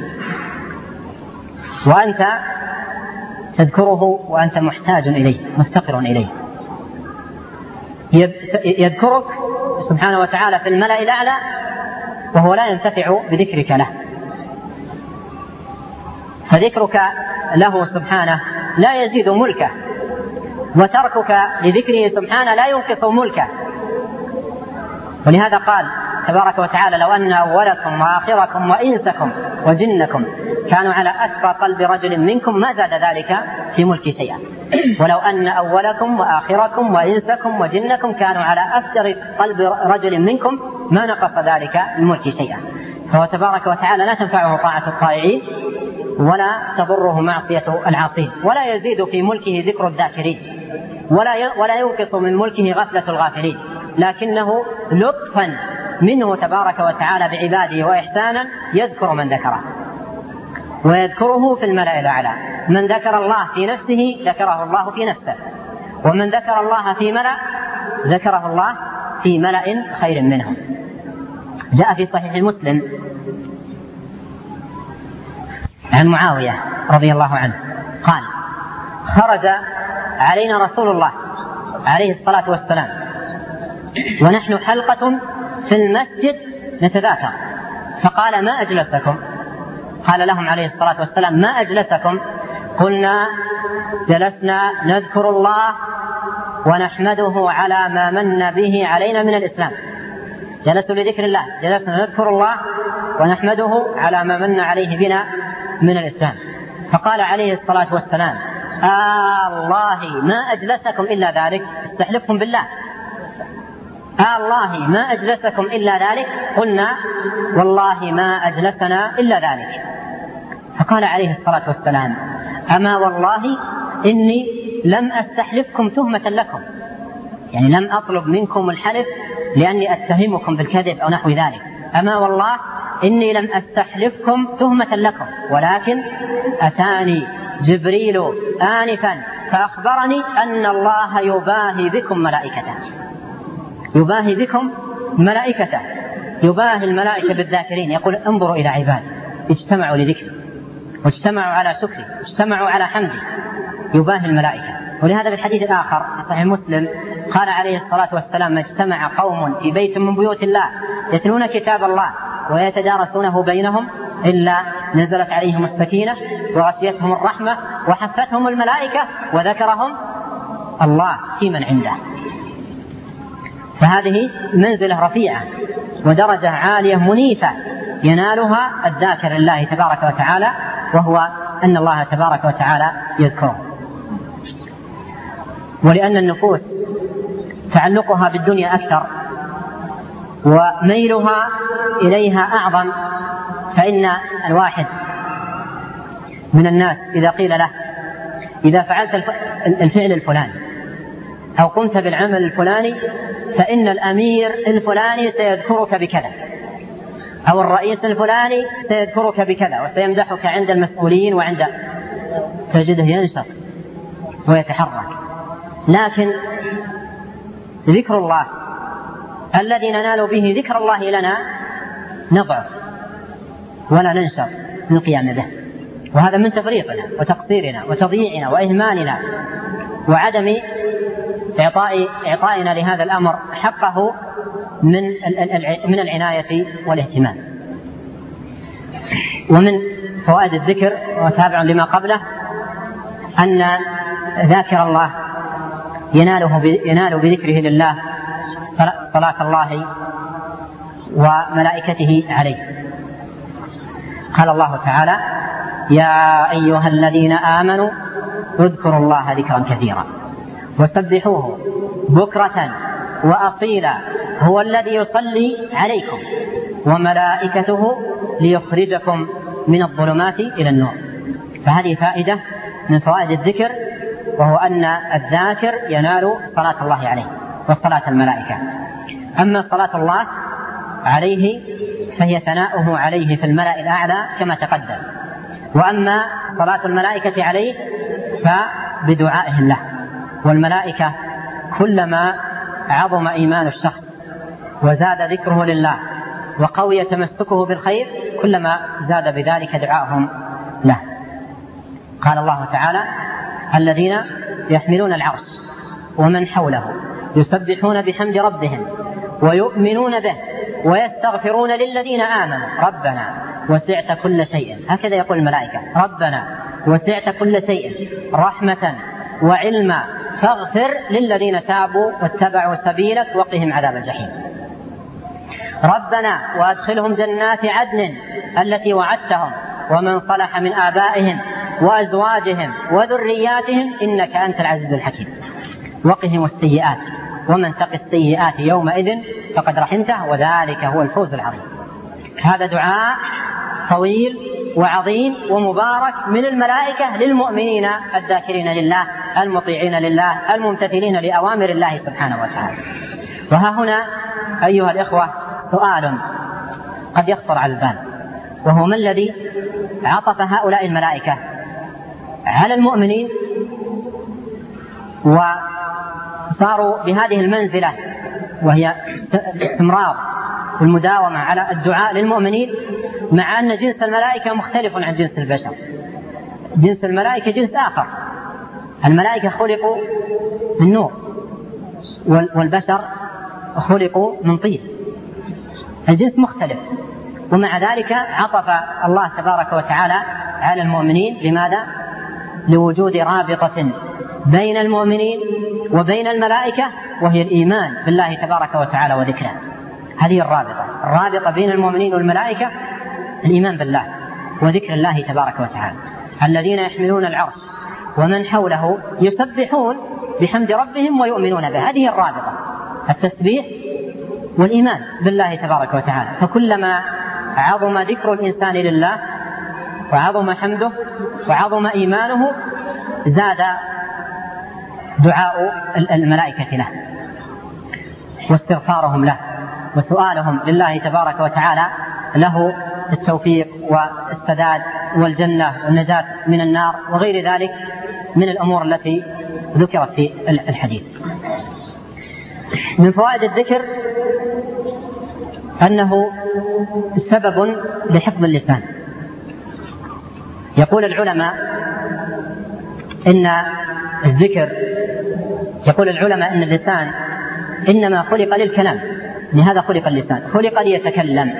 وأنت تذكره وأنت محتاج إليه مفتقر إليه. يذكرك سبحانه وتعالى في الملأ الأعلى وهو لا ينتفع بذكرك له، فذكرك له سبحانه لا يزيد ملكه، وتركك لذكره سبحانه لا ينقص ملكه. ولهذا قال تبارك وتعالى: لو أن أولكم وآخركم وإنسكم وجنكم كانوا على أتقى قلب رجل منكم ما زاد ذلك في ملكي شيئا. ولو أن أولكم وآخركم وإنسكم وجنكم كانوا على أفجر قلب رجل منكم ما نقص ذلك من ملكي شيئا. فهو تبارك وتعالى لا تنفعه طاعة الطائعين ولا تضره معصية العاصين، ولا يزيد في ملكه ذكر الذاكرين، ولا ولا ينقص من ملكه غفلة الغافلين، لكنه لطفا منه تبارك وتعالى بعباده وإحسانا يذكر من ذكره، ويذكره في الملأ الأعلى. من ذكر الله في نفسه ذكره الله في نفسه، ومن ذكر الله في ملأ ذكره الله في ملأ خير منهم. جاء في صحيح مسلم عن معاوية رضي الله عنه قال: خرج علينا رسول الله عليه الصلاة والسلام ونحن حلقة في المسجد نتذاكر، فقال: ما أجلسكم؟ قال لهم عليه الصلاة والسلام: ما أجلسكم؟ قلنا: جلسنا نذكر الله ونحمده على ما من به علينا من الإسلام. جلسوا لذكر الله، جلسنا نذكر الله ونحمده على ما من عليه بنا من الإسلام. فقال عليه الصلاة والسلام: آه الله ما أجلسكم إلا ذلك، استحلفكم بالله، آه الله ما أجلسكم إلا ذلك. قلنا: والله ما أجلسنا إلا ذلك. فقال عليه الصلاة والسلام: أما والله إني لم أستحلفكم تهمة لكم، يعني لم أطلب منكم الحلف لأني أتهمكم بالكذب أو نحو ذلك. أما والله إني لم أستحلفكم تهمة لكم، ولكن أتاني جبريل آنفا فأخبرني أن الله يباهي بكم ملائكته، يباهي بكم ملائكته، يباهي الملائكة بالذاكرين، يقول: انظروا إلى عبادي اجتمعوا لذكري واجتمعوا على شكري واجتمعوا على حمدي يباهي الملائكة. ولهذا في الحديث الآخر في صحيح مسلم قال عليه الصلاة والسلام: ما اجتمع قوم في بيت من بيوت الله يتلون كتاب الله ويتدارسونه بينهم إلا نزلت عليهم السكينة وغشيتهم الرحمة وحفتهم الملائكة وذكرهم الله في من عنده. فهذه منزلة رفيعة ودرجة عالية منيفة ينالها الذاكر لله تبارك وتعالى، وهو أن الله تبارك وتعالى يذكره. ولأن النفوس تعلقها بالدنيا أكثر وميلها إليها أعظم، فإن الواحد من الناس إذا قيل له: إذا فعلت الفعل الفلاني أو قمت بالعمل الفلاني فإن الأمير الفلاني سيذكرك بكذا، أو الرئيس الفلاني سيذكرك بكذا وسيمدحك عند المسؤولين وعند، تجده ينشط ويتحرك. لكن ذكر الله الذي ننال به ذكر الله لنا نضعف ولا ننشط من القيام به، وهذا من تفريطنا وتقصيرنا وتضييعنا وإهمالنا وعدم إعطاء إعطائنا لهذا الأمر حقه من من العناية والاهتمام. ومن فوائد الذكر وتابع لما قبله أن ذاكر الله يناله ينال بذكره لله صلاة الله وملائكته عليه. قال الله تعالى: يا أيها الذين آمنوا اذكروا الله ذكرا كثيرا وسبحوه بكرة وأصيلا هو الذي يصلي عليكم وملائكته ليخرجكم من الظلمات إلى النور. فهذه فائدة من فوائد الذكر، وهو أن الذاكر ينال صلاة الله عليه وصلاة الملائكة. أما صلاة الله عليه فهي ثناؤه عليه في الملأ الأعلى كما تقدم، وأما صلاة الملائكة عليه فبدعائهم له. والملائكة كلما عظم إيمان الشخص وزاد ذكره لله وقوي تمسكه بالخير كلما زاد بذلك دعاءهم له. قال الله تعالى: الذين يحملون العرش ومن حوله يسبحون بحمد ربهم ويؤمنون به ويستغفرون للذين آمنوا ربنا وسعت كل شيء. هكذا يقول الملائكة: ربنا وسعت كل شيء رحمة وعلما فاغفر للذين تابوا واتبعوا سبيلك وقهم عذاب الجحيم. ربنا وادخلهم جنات عدن التي وعدتهم ومن صلح من آبائهم وأزواجهم وذرياتهم إنك أنت العزيز الحكيم. وقهم السيئات ومن تق السيئات يومئذ فقد رحمته وذلك هو الفوز العظيم. هذا دعاء طويل وعظيم ومبارك من الملائكة للمؤمنين الذاكرين لله المطيعين لله الممتثلين لأوامر الله سبحانه وتعالى. وها هنا أيها الإخوة سؤال قد يخطر على البال، وهو: ما الذي عطف هؤلاء الملائكة على المؤمنين وصاروا بهذه المنزلة وهي استمرار والمداومة على الدعاء للمؤمنين، مع أن جنس الملائكة مختلف عن جنس البشر؟ جنس الملائكة جنس آخر، الملائكة خلقوا من نور والبشر خلقوا من طين، الجنس مختلف. ومع ذلك عطف الله تبارك وتعالى على المؤمنين. لماذا؟ لوجود رابطة بين المؤمنين وبين الملائكة، وهي الإيمان بالله تبارك وتعالى وذكره. هذه الرابطة الرابطة بين المؤمنين والملائكة، الإيمان بالله وذكر الله تبارك وتعالى. الذين يحملون العرش ومن حوله يسبحون بحمد ربهم ويؤمنون به. هذه الرابطة، التسبيح والإيمان بالله تبارك وتعالى. فكلما عظم ذكر الإنسان لله وعظم حمده وعظم إيمانه زاد دعاء الملائكة له واستغفارهم له وسؤالهم لله تبارك وتعالى له التوفيق والسداد والجنة والنجاة من النار وغير ذلك من الأمور التي ذكرت في الحديث. من فوائد الذكر أنه سبب لحفظ اللسان يقول العلماء إن الذكر يقول العلماء إن اللسان إنما خلق للكلام، لهذا خلق اللسان، خلق ليتكلم.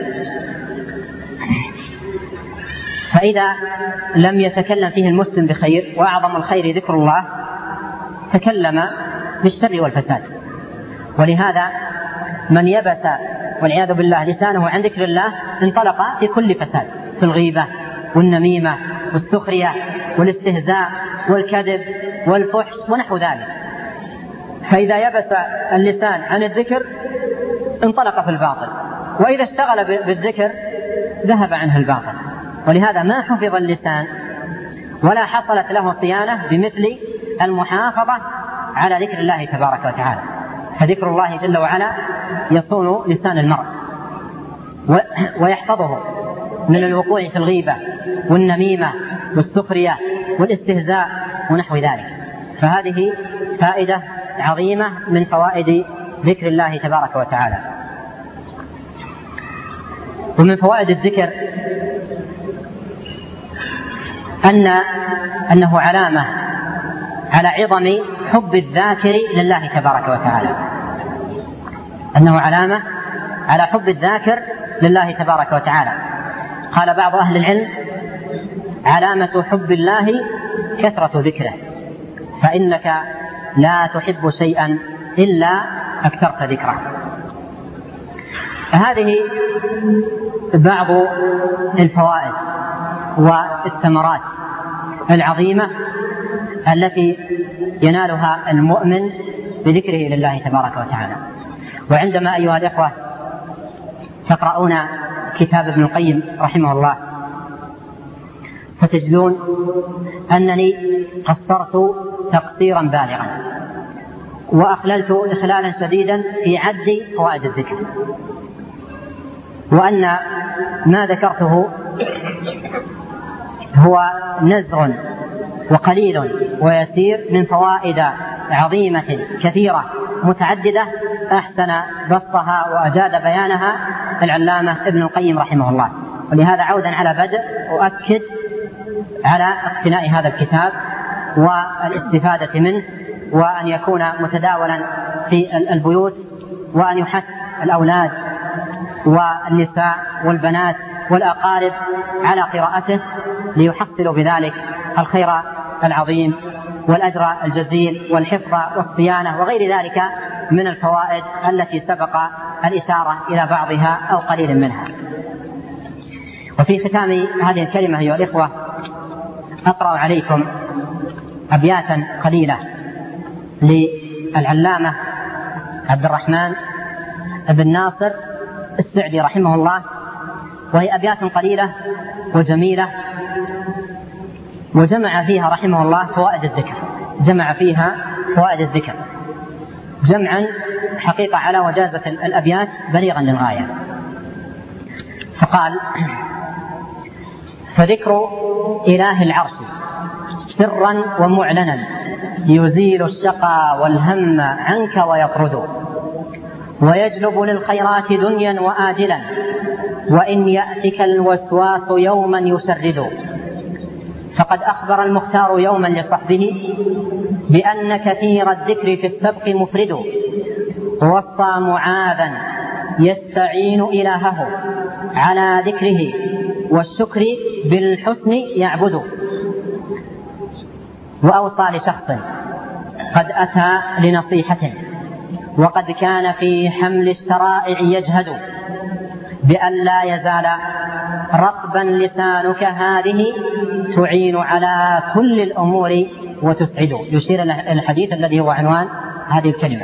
فإذا لم يتكلم فيه المسلم بخير، وأعظم الخير ذكر الله، تكلم بالشر والفساد. ولهذا من يبس والعياذ بالله لسانه عن ذكر الله انطلق في كل فساد، في الغيبة والنميمة والسخرية والاستهزاء والكذب والفحش ونحو ذلك. فإذا يبس اللسان عن الذكر انطلق في الباطل، وإذا اشتغل بالذكر ذهب عنه الباطل. ولهذا ما حفظ اللسان ولا حصلت له صيانة بمثل المحافظة على ذكر الله تبارك وتعالى. فذكر الله جل وعلا يصون لسان المرء ويحفظه من الوقوع في الغيبة والنميمة والسخرية والاستهزاء ونحو ذلك. فهذه فائدة عظيمة من فوائد ذكر الله تبارك وتعالى. ومن فوائد الذكر أن أنه علامة على عظم حب الذاكر لله تبارك وتعالى، أنه علامة على حب الذاكر لله تبارك وتعالى. قال بعض أهل العلم: علامة حب الله كثرة ذكره، فإنك لا تحب شيئا إلا أكثرت ذكره. هذه بعض الفوائد والثمرات العظيمة التي ينالها المؤمن بذكره لله تبارك وتعالى. وعندما أيها الإخوة تقرؤون كتاب ابن القيم رحمه الله ستجدون أنني قصرت تقصيرا بالغا وأخللت إخلالا شديدا في عد فوائد الذكر، وأن ما ذكرته هو نزر وقليل ويسير من فوائد عظيمة كثيرة متعددة أحسن بسطها وأجاد بيانها العلامة ابن القيم رحمه الله. ولهذا عودا على بدء أؤكد على اقتناء هذا الكتاب والاستفادة منه، وأن يكون متداولا في البيوت، وأن يحث الأولاد والنساء والبنات والأقارب على قراءته ليحصلوا بذلك الخير العظيم والأجر الجزيل والحفظ والصيانة وغير ذلك من الفوائد التي سبق الإشارة إلى بعضها أو قليل منها. وفي ختام هذه الكلمة أيها الإخوة أقرأ عليكم أبياتا قليلة للعلامة عبد الرحمن بن ناصر السعدي رحمه الله، وهي أبيات قليلة وجميلة، وجمع فيها رحمه الله فوائد الذكر، جمع فيها فوائد الذكر جمعا حقيقة على وجازة الأبيات بليغا للغاية. فقال: فذكر إله العرش سرا ومعلنا يزيل الشقى والهم عنك ويطرد، ويجلب للخيرات دنيا وآجلا، وإن يأتك الوسواس يوما يسرد. فقد أخبر المختار يوما لصحبه بأن كثير الذكر في السبق مفرد، ووصى معاذا يستعين إلهه على ذكره والشكر بالحسن يعبد. وأوصى لشخص قد أتى لنصيحة وقد كان في حمل الشرائع يجهد بأن لا يزال رطبا لسانك هذه تعين على كل الأمور وتسعد. يشير إلى الحديث الذي هو عنوان هذه الكلمة.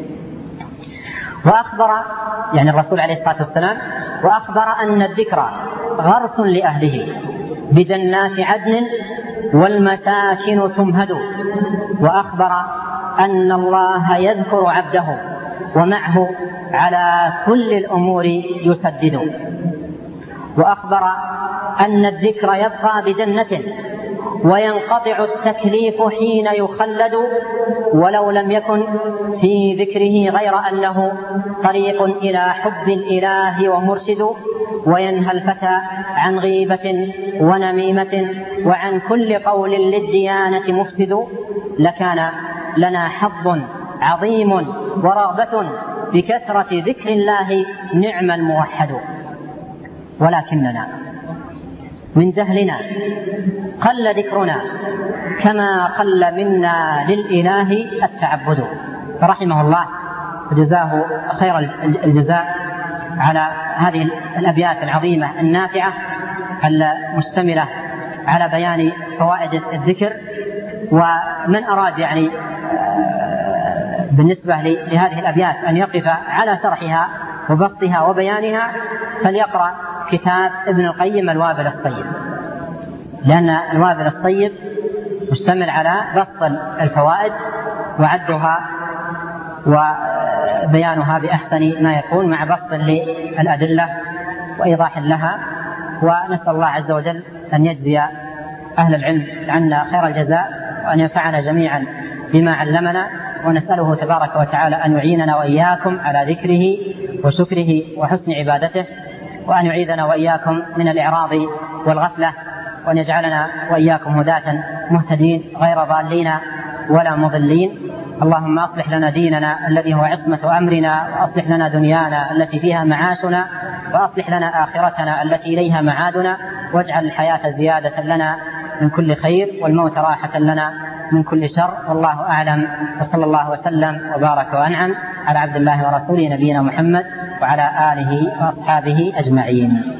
وأخبر يعني الرسول عليه الصلاة والسلام وأخبر أن الذكر غرس لأهله بجنات عدن والمساكن تمهد، وأخبر أن الله يذكر عبده ومعه على كل الأمور يسدد، وأخبر أن الذكر يبقى بجنة وينقطع التكليف حين يخلد، ولو لم يكن في ذكره غير أنه طريق إلى حب الإله ومرشد، وينهى الفتى عن غيبة ونميمة وعن كل قول للديانة مفسد لكان لنا حظ عظيم ورغبة بكثرة ذكر الله نعم الموحد. ولكننا من جهلنا قل ذكرنا كما قل منا للإله التعبد. فرحمه الله وجزاه خير الجزاء على هذه الأبيات العظيمة النافعة المشتملة على بيان فوائد الذكر. ومن أراد يعني بالنسبة لهذه الأبيات أن يقف على شرحها وبسطها وبيانها فليقرأ كتاب ابن القيم الوابل الصيب، لأن الوابل الصيب مشتمل على بسط الفوائد وعدها وبيانها بأحسن ما يكون مع بسط للأدلة وإيضاح لها. ونسأل الله عز وجل أن يجزي أهل العلم عنا خير الجزاء وأن ينفعنا جميعا بما علمنا، ونسأله تبارك وتعالى أن يعيننا وإياكم على ذكره وشكره وحسن عبادته، وأن يعيذنا وإياكم من الإعراض والغفلة، وأن يجعلنا وإياكم هداة مهتدين غير ضالين ولا مضلين. اللهم أصلح لنا ديننا الذي هو عصمة أمرنا، وأصلح لنا دنيانا التي فيها معاشنا، وأصلح لنا آخرتنا التي إليها معادنا، واجعل الحياة زيادة لنا من كل خير والموت راحة لنا من كل شر. والله أعلم، وصلى الله وسلم وبارك وأنعم على عبد الله ورسوله نبينا محمد وعلى آله وأصحابه أجمعين.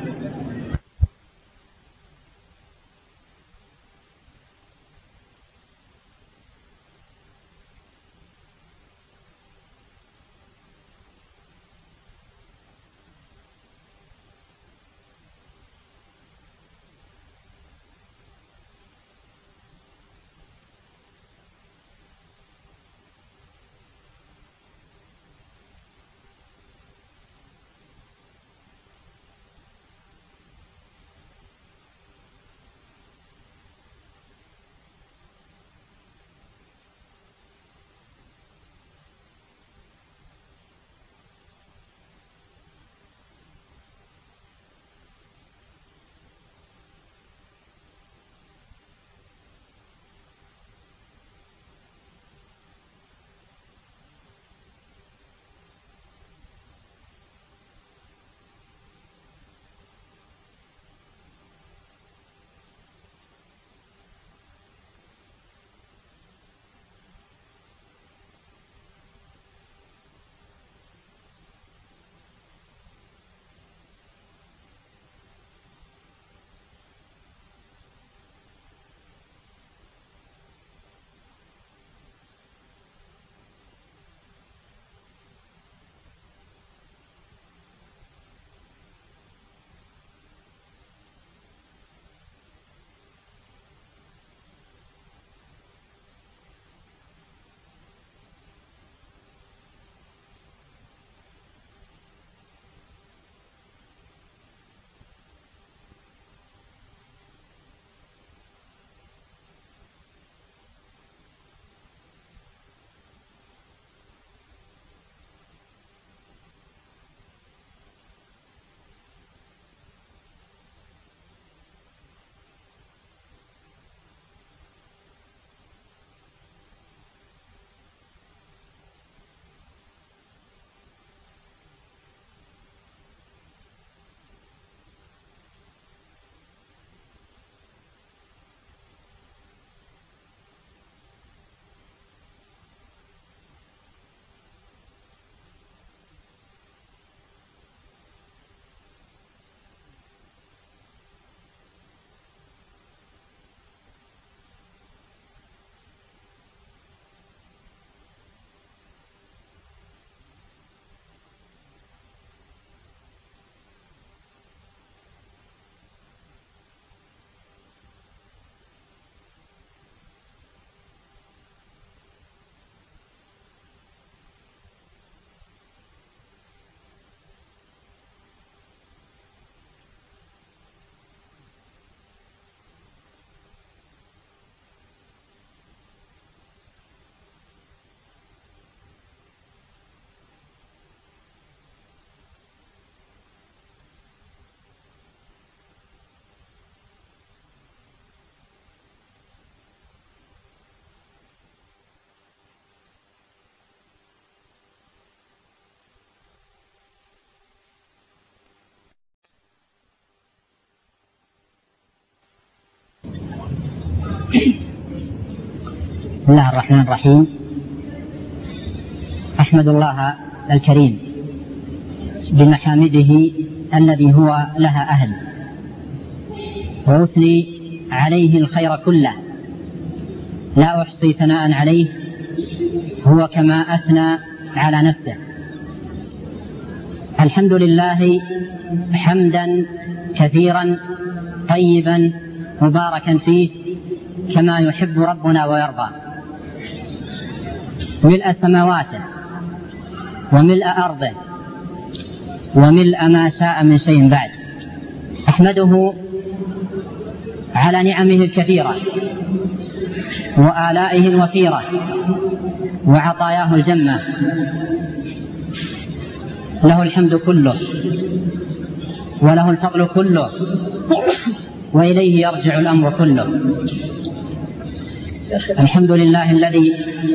بسم الله الرحمن الرحيم. أحمد الله الكريم بمحامده الذي هو لها أهل، وأثني عليه الخير كله، لا أحصي ثناء عليه هو كما أثنى على نفسه. الحمد لله حمدا كثيرا طيبا مباركا فيه كما يحب ربنا ويرضى، ملء سماواته وملء أرضه وملء ما شاء من شيء بعد. أحمده على نعمه الكثيرة وآلائه الوفيرة وعطاياه الجمة، له الحمد كله وله الفضل كله وإليه يرجع الأمر كله. الحمد لله الذي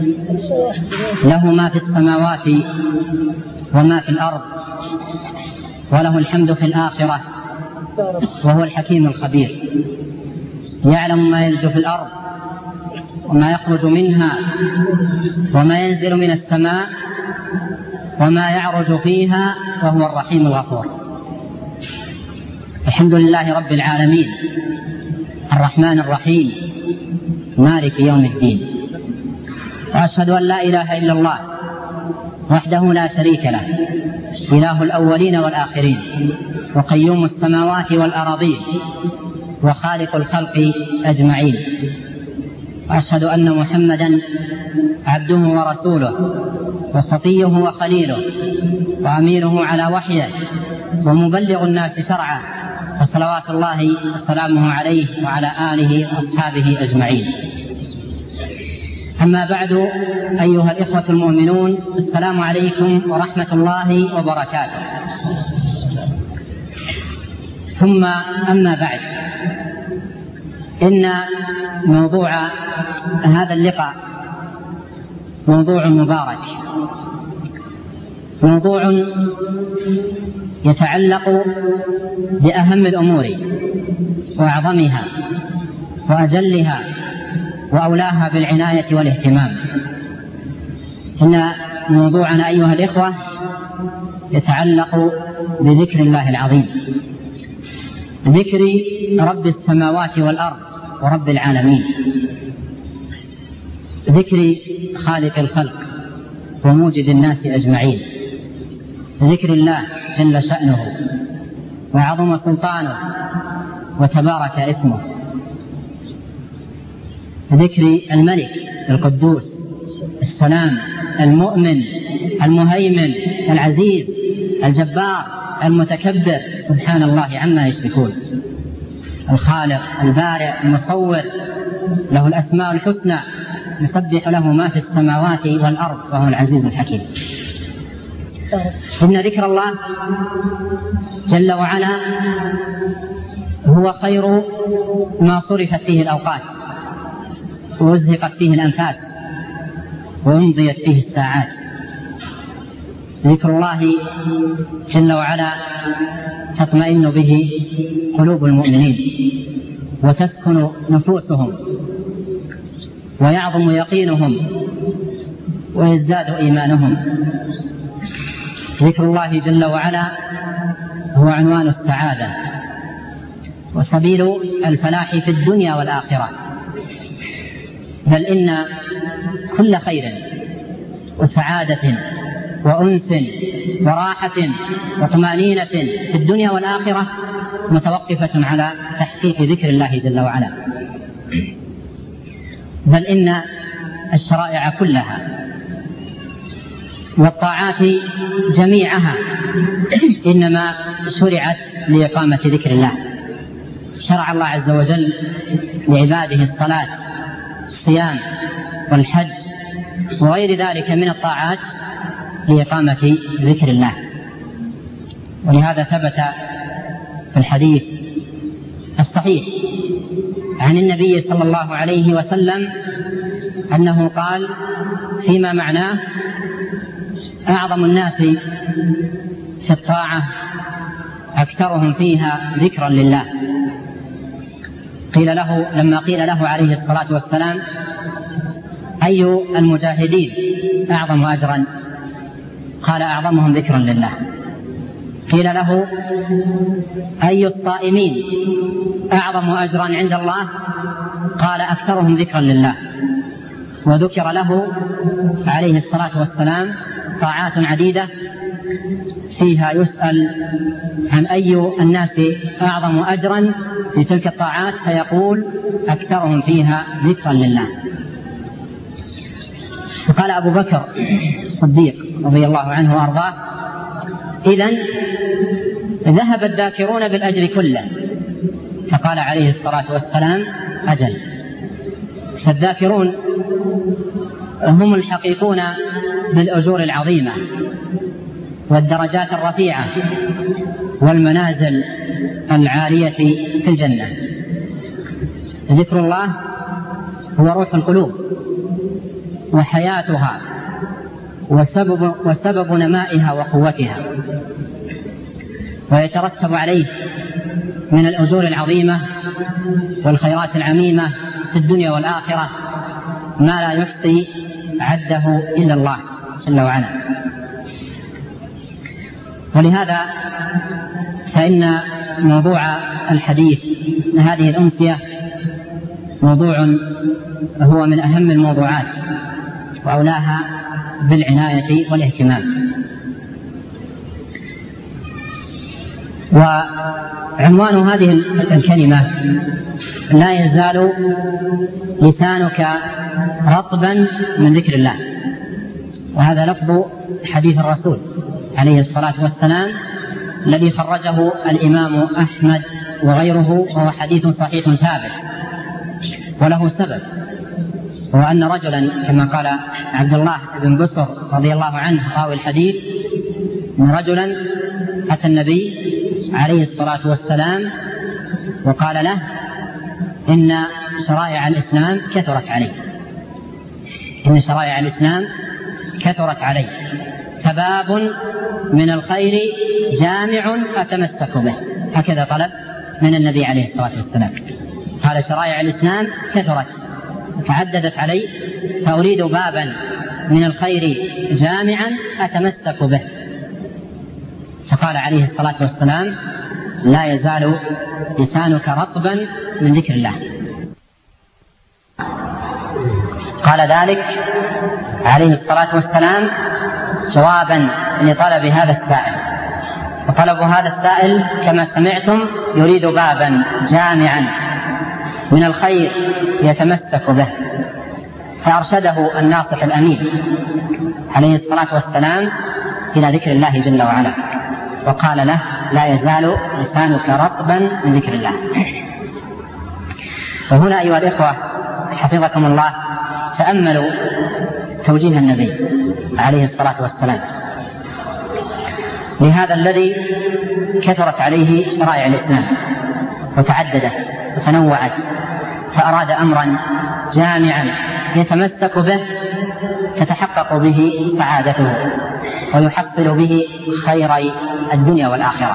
له ما في السماوات وما في الأرض، وله الحمد في الآخرة، وهو الحكيم الخبير، يعلم ما يلج في الأرض وما يخرج منها وما ينزل من السماء وما يعرج فيها، وهو الرحيم الغفور. الحمد لله رب العالمين الرحمن الرحيم مالك يوم الدين، وأشهد أن لا إله إلا الله وحده لا شريك له، إله الأولين والآخرين وقيوم السماوات والأراضين وخالق الخلق أجمعين. وأشهد أن محمدا عبده ورسوله وصفيه وخليله وأمينه على وحيه ومبلغ الناس شرعه، فصلوات الله وسلامه عليه وعلى آله وأصحابه أجمعين. أما بعد، أيها الإخوة المؤمنون، السلام عليكم ورحمة الله وبركاته. ثم أما بعد، إن موضوع هذا اللقاء موضوع مبارك، موضوع يتعلق بأهم الأمور وأعظمها وأجلها وأولاها بالعناية والاهتمام. إن موضوعنا أيها الإخوة يتعلق بذكر الله العظيم، ذكر رب السماوات والأرض ورب العالمين، ذكر خالق الخلق وموجد الناس أجمعين، ذكر الله جل شأنه وعظم سلطانه وتبارك اسمه، ذكر الملك القدوس السلام المؤمن المهيمن العزيز الجبار المتكبر، سبحان الله عما يشركون، الخالق البارئ المصور، له الأسماء الحسنى، يسبح له ما في السماوات والأرض، وهو العزيز الحكيم. إن ذكر الله جل وعلا هو خير ما صرفت فيه الأوقات ووزهقت فيه الأنفاس وأمضيت فيه الساعات. ذكر الله جل وعلا تطمئن به قلوب المؤمنين وتسكن نفوسهم ويعظم يقينهم ويزداد إيمانهم. ذكر الله جل وعلا هو عنوان السعادة وسبيل الفلاح في الدنيا والآخرة، بل إن كل خير وسعادة وأنس وراحة وطمأنينة في الدنيا والآخرة متوقفة على تحقيق ذكر الله جل وعلا، بل إن الشرائع كلها والطاعات جميعها إنما شرعت لإقامة ذكر الله. شرع الله عز وجل لعباده الصلاة الصيام والحج وغير ذلك من الطاعات لإقامة ذكر الله. ولهذا ثبت في الحديث الصحيح عن النبي صلى الله عليه وسلم أنه قال فيما معناه: أعظم الناس في الطاعة أكثرهم فيها ذكرا لله. قيل له لما قيل له عليه الصلاة والسلام: أي المجاهدين أعظم أجرا؟ قال: أعظمهم ذكرا لله. قيل له: أي الصائمين أعظم أجرا عند الله؟ قال: أكثرهم ذكرا لله. وذكر له عليه الصلاة والسلام طاعات عديدة فيها يسأل عن أي الناس أعظم أجرا في تلك الطاعات، فيقول: أكثرهم فيها ذكرا لله. فقال أبو بكر الصديق رضي الله عنه وأرضاه: إذن ذهب الذاكرون بالأجر كله. فقال عليه الصلاة والسلام: أجل، فالذاكرون هم الحقيقون بالأجور العظيمة والدرجات الرفيعة والمنازل العالية في الجنة. ذكر الله هو روح القلوب وحياتها وسبب, وسبب نمائها وقوتها، ويترتب عليه من الأجور العظيمة والخيرات العميمة في الدنيا والآخرة ما لا يحصي عده إلا الله جل وعلا. ولهذا فإن موضوع الحديث هذه الأمسية موضوع هو من أهم الموضوعات وأولاها بالعناية والاهتمام. وعنوان هذه الكلمة: لا يزال لسانك رطبا من ذكر الله. وهذا لفظ حديث الرسول عليه الصلاة والسلام الذي خرجه الإمام أحمد وغيره، وهو حديث صحيح ثابت وله سبب، هو أن رجلا كما قال عبد الله بن بسر رضي الله عنه راوي الحديث: أن رجلا أتى النبي عليه الصلاة والسلام وقال له: إن شرائع الإسلام كثرت علي إن شرائع الإسلام كثرت علي فباب من الخير جامع أتمسك به. هكذا طلب من النبي عليه الصلاة والسلام. قال: شرائع الإسلام كثرت تعددت علي فأريد بابا من الخير جامعا أتمسك به. فقال عليه الصلاة والسلام: لا يزال لسانك رطبا من ذكر الله. قال ذلك عليه الصلاة والسلام جوابا لطلب هذا السائل. وطلب هذا السائل كما سمعتم يريد بابا جامعا من الخير يتمسك به، فأرشده الناصح الأمين عليه الصلاة والسلام إلى ذكر الله جل وعلا، وقال له: لا يزال لسانك رطبا من ذكر الله. وهنا أيها الإخوة حفظكم الله تأملوا توجيه النبي عليه الصلاة والسلام لهذا الذي كثرت عليه شرائع الإسلام وتعددت وتنوعت، فأراد أمرا جامعا يتمسك به تتحقق به سعادته ويحصل به خيري الدنيا والآخرة.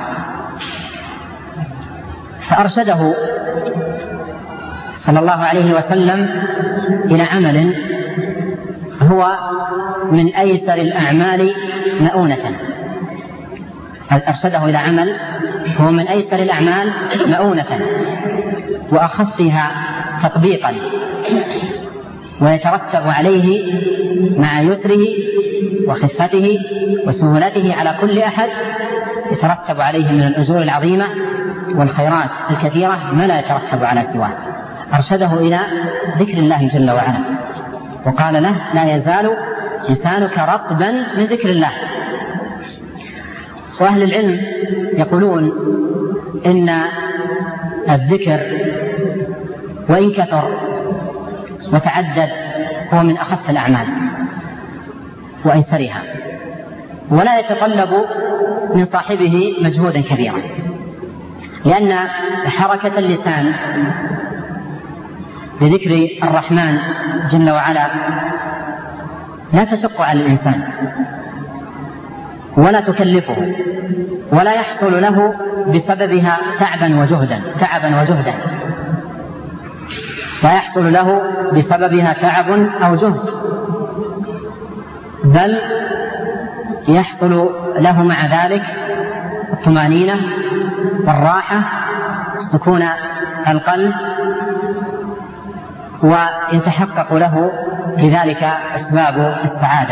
فأرشده صلى الله عليه وسلم إلى عمل هو من أيسر الأعمال مؤونة. أرشده إلى عمل هو من أيسر الأعمال مؤونة وأخفها تطبيقا، ويترتب عليه مع يسره وخفته وسهولته على كل أحد، يترتب عليه من الأجور العظيمة والخيرات الكثيرة ما لا يترتب على سواه. أرشده إلى ذكر الله جل وعلا وقال له: لا يزال لسانك رطبا من ذكر الله. وأهل العلم يقولون إن الذكر وإن كثر وتعدد هو من أخف الأعمال وأيسرها، ولا يتطلب من صاحبه مجهودا كبيرا، لأن حركة اللسان بذكر الرحمن جل وعلا لا تشق على الإنسان ولا تكلفه ولا يحصل له بسببها تعبا وجهدا تعبا وجهدا لا يحصل له بسببها تعب أو جهد، بل يحصل له مع ذلك الطمأنينة والراحة، سكون القلب، ويتحقق له بذلك أسباب السعادة.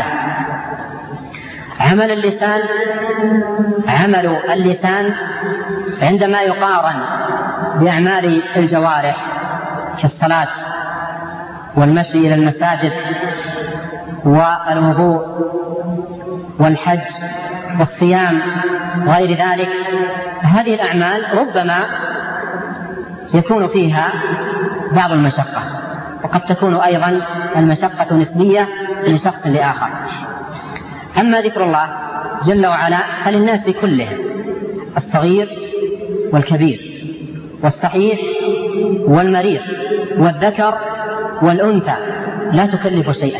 عمل اللسان عمل اللسان عندما يقارن بأعمال الجوارح كالصلاة والمشي إلى المساجد والوضوء والحج والصيام وغير ذلك، هذه الأعمال ربما يكون فيها بعض المشقة، وقد تكون أيضا المشقة نسبية من شخص لآخر. أما ذكر الله جل وعلا فللناس كلهم، الصغير والكبير والصحيح والمريض والذكر والأنثى، لا تكلف شيئا،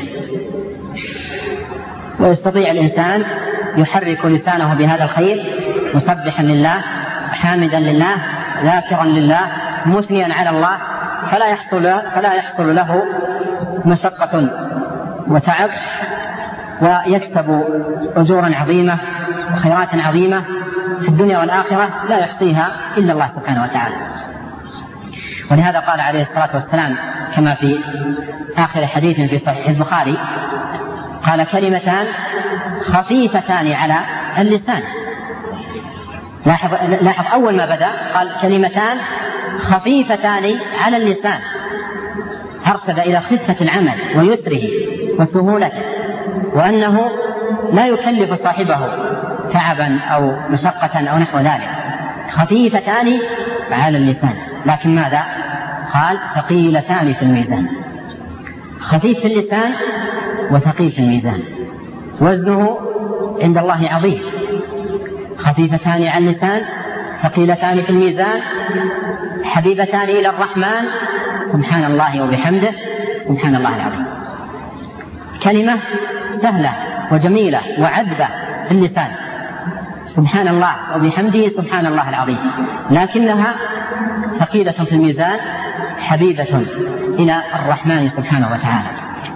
ويستطيع الإنسان يحرك لسانه بهذا الخير مسبحا لله، حامدا لله، ذاكرا لله، مثنيا على الله، فلا يحصل, فلا يحصل له مشقة وتعب، ويكسب أجورا عظيمة وخيرات عظيمة في الدنيا والآخرة لا يحصيها إلا الله سبحانه وتعالى. ولهذا قال عليه الصلاة والسلام كما في آخر حديث في صحيح البخاري، قال: كلمتان خفيفتان على اللسان. لاحظ, لاحظ أول ما بدأ قال كلمتان خفيفتان على اللسان، أرشد إلى خفة العمل ويسره وسهولته، وأنه لا يكلف صاحبه تعبا أو مشقة أو نحو ذلك، خفيفتان على اللسان. لكن ماذا قال؟ ثقيلتان في الميزان. خفيف في اللسان وثقيل في الميزان، وزنه عند الله عظيم. خفيفتان على اللسان، ثقيلتان في الميزان، حبيبتان إلى الرحمن، سبحان الله وبحمده، سبحان الله العظيم. كلمة سهلة وجميلة وعذبة في اللسان، سبحان الله وبحمده، سبحان الله العظيم، لكنها ثقيلة في الميزان، حبيبة إلى الرحمن سبحانه وتعالى.